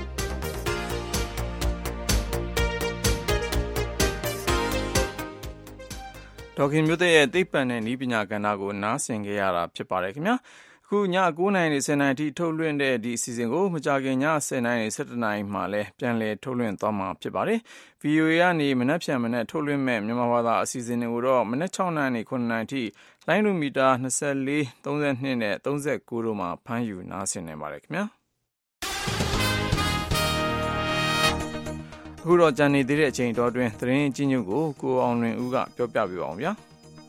B: ဒေါက်ခင်မျိုးတဲ့ရဲ့သိပ္ပံနဲ့နည်းပညာကဏ္ဍကိုနားဆင်ကြရတာဖြစ်ပါတယ်ခင်ဗျာအခုည၉နာရီနဲ့၁၀နာရီထိထုတ်လွှင့်တဲ့ဒီအစီအစဉ်ကိုမကြာခင်ည၁၀နာရီနဲ့၁၁နာရီမှလည်းပြန်လည်ထုတ်လွှင့်သွားမှာဖြစ်ပါတယ်။ဗွီအိုအေ ကနေမနက်ဖြန်မနက်ထုတ်လွှင့်မဲ့မြန်မာဘာသာအစီအစဉ်တွေကိုတော့မနက်၆နာရီနဲ့၇နာရီထိလိုင်းဒူမီတာ၂၄၊၃၂နဲ့၃၉တို့မှာဖမ်းယူနားဆင်နိုင်ပါတယ်ခင်ဗျာ။အခုတော့ကြံနေသေးတဲ့အချိန်တော်တွင်သတင်းအကျဉ်းချုပ်ကိုကိုအောင်လွင်ဦးကပြောပြပေးပါအောင်ဗျာ။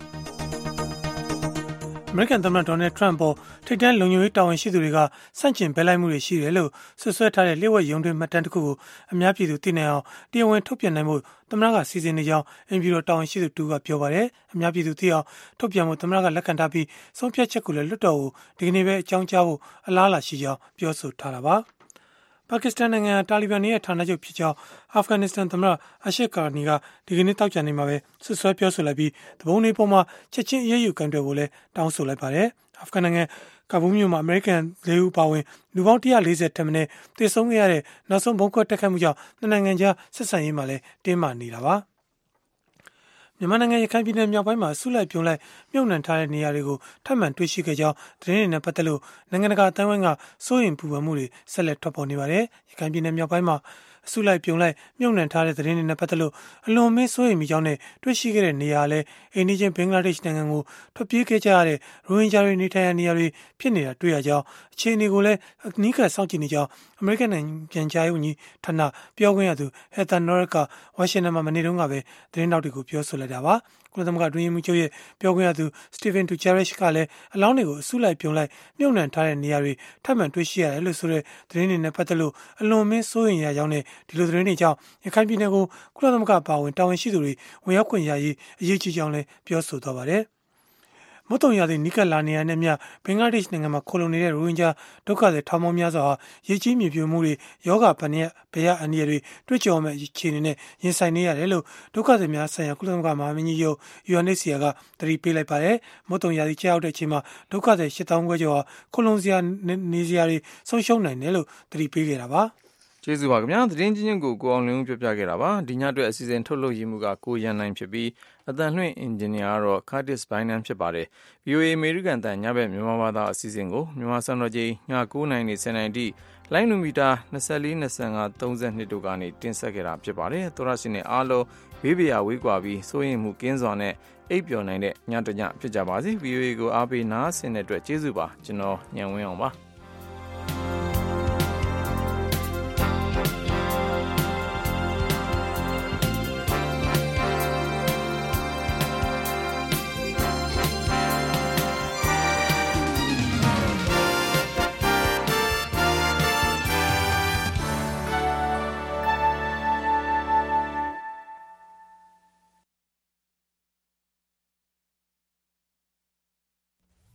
D: အမေရိကန်သမ္မတဒေါ်နယ်ထရန့်ပေါ်ထိပ်တန်းလုံခြုံရေးတာဝန်ရှိသူတွေကဆန့်ကျင်ဘက်လိုက်မှုတွေရှိတယ်လို့ဆွဆွဲထားတဲ့လျှို့ဝှက်ရုံးတွင်းမှတ်တမ်းတစ်ခုကိုအများပြည်သူသိနိုင်အောင်တရားဝင်ထုတ်ပြန်နိုင်မှုသမ္မတကစီစဉ်နေကြောင်းအင်ဖြူတော်တာဝန်ရှိသူတူကပြောပါတယ်။အများပြည်သူသိအောင်ထုတ်ပြန်မှုသမ္မတကလက်ခံထားပြီးဆုံးဖြတ်ချက်ကိုလည်းလွှတ်တော်ကိုဒီကနေ့ပဲအကြောင်းကြားဖို့အလားအလာရှိကြောင်းပြောဆိုထားတာပါ။ပါကစ္စတန်နိုင်ငံတာလီဘန်ရဲ့ဌာနချုပ်ဖြစ်ကြောင်းအာဖဂန်နစ္စတန်သမ္မတအရှစ်ကာနီကဒီကနေ့တောက်ကြနေမှာပဲဆွဆွဲပြောဆိုလိုက်ပြီးတပုံနေပေါ်မှာချက်ချင်းအေးအေးယူကန်တယ်ကိုလည်းတောင်းဆိုလိုက်ပါတယ်။အာဖဂန်နိုင်ငံကာဘူးမြို့မှာအမေရိကန်လေးဦးပါဝင်လူပေါင်း၁၄၀ထက်မနည်းသေဆုံးခဲ့ရတဲ့နောက်ဆုံးဘုံခွဲတိုက်ခိုက်မှုကြောင့်နှစ်နိုင်ငံကြားဆက်ဆံရေးမှာလည်းတင်းမာနေတာပါ။မြန်မာနိုင်ငံရခိုင်ပြည်နယ်မြောက်ပိုင်းမှာဆုလိုက်ပြုံးလိုက်မြုပ်နှံထားတဲ့နေရာတွေကိုထပ်မံတွေ့ရှိခဲ့ကြောင်းသတင်းတွေနဲ့ပတ်သက်လို့နိုင်ငံတကာအသံဝိုင်းကစိုးရိမ်ပူပန်မှုတွေဆက်လက်ထွက်ပေါ်နေပါတယ်။ရခိုင်ပြည်နယ်မြောက်ပိုင်းမှာအစုလိုက်ပြုံလိုက်မြုပ်နှံထားတဲ့သတင်းတွေနဲ့ပတ်သက်လို့အလွန်မင်းစိုးရိမ်မိကြောင်းနဲ့တွေ့ရှိခဲ့တဲ့နေရာလည်းအိန္ဒိယဘင်္ဂလားဒေ့ရှ်နိုင်ငံကိုထွက်ပြေးခဲ့ကြရတဲ့ရိုဟင်ဂျာတွေနေထိုင်ရာနေရာတွေဖြစ်နေတာတွေ့ရကြောင်းအခြေအနေကိုလည်းအနီးကပ်စောင့်ကြည့်နေကြောင်းအမေရိကန်နိုင်ငံခြားရေးဝန်ကြီးဌာနပြောခွင့်ရသူဟက်သာနော်ရက်ကဝါရှင်တန်မှာမနေ့တုန်းကပဲသတင်းတောက်တွေကိုပြောဆိုလိုက်တာပါကုလသမဂ္ဂအတွင်းရေးမှူးချုပ်ရဲ့ပြောခွင့်ရသူစတီဗင်တူချာရက်ကလည်းအလောင်းတွေကိုအစုလိုက်ပြုံလိုက်မြုပ်နှံထားတဲ့နေရာတွေထပ်မံတွေ့ရှိရတယ်လို့ဆိုတဲ့သတင်းတွေနဲ့ပတ်သက်လို့အလွန်မင်းစိုးရိမ်ရကြောင်းနဲ့ဒီလိုသတင်းတွေကြောင့်ရခိုင်ပြည်နယ်ကိုကုလသမဂ္ဂပါဝင်တာဝန်ရှိသူတွေဝင်ရောက်ခွင့်ရရေးအရေးကြီးကြောင်းလည်းပြောဆိုသွားပါတယ်မုတ်တုံရသည်နီကလာနေရနဲ့မြဘင်္ဂလားဒေ့ရှ်နိုင်ငံမှာခိုလုံနေတဲ့ရိုဟင်ဂျာဒုက္ခသည်ထောင်ပေါင်းများစွာဟာရေကြီးမြေပြိုမှုတွေယောဂဗနက်ဘယအန္တရာယ်တွေတွေ့ကြုံမဲ့အခြေအနေနဲ့ရင်ဆိုင်နေရတယ်လို့ဒုက္ခသည်များဆိုင်ရာကုလသမဂ္ဂမဟာမင်းကြီးရုံး ယူအန် အို စီ အာ ကသတိပေးလိုက်ပါတယ်မုတ်တုံရသည်ကြောက်တဲ့အချိန်မှာဒုက္ခသည်ရှစ်သောင်းခွဲကျော်ဟာခိုလုံစရာနေစရာတွေဆုံးရှုံးနိုင်တယ်လို့သတိပေးခဲ့တာပါ
B: ကျေးဇူးပါခင်ဗျာသတင်းချင်းချင်းကိုကိုအောင်လင်းဦးပြပြခဲ့တာပါဒီညအတွက်အစီအစဉ်ထုတ်လုပ်ရည်မှုကကိုရန်နိုင်ဖြစ်ပြီးအတန်လွှင့်အင်ဂျင်နီယာကတော့ Curtis Bynum ဖြစ်ပါတယ် ဗွီအိုအေ အမေရိကန်တန်ညဘက်မြန်မာဘာသာအစီအစဉ်ကိုမြန်မာစံတော်ချိန်ည၉နာရီနဲ့၁၀နာရီထိလိုင်းနူမီတာ၂၄၊၂၅၊၃၂တို့ကနေတင်ဆက်ခဲ့တာဖြစ်ပါတယ်သောရရှင်တွေအားလုံးဘေးပရာဝေးကွာပြီးစိုးရင်မှုကင်းစွာနဲ့အိပ်ပျော်နိုင်တဲ့ညတညဖြစ်ကြပါစေ ဗွီအိုအေ ကိုအားပေးနားဆင်တဲ့အတွက်ကျေးဇူးပါကျွန်တော်ညံဝင်းအောင်ပါ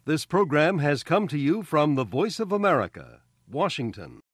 E: This program has come to you from the Voice of America, Washington.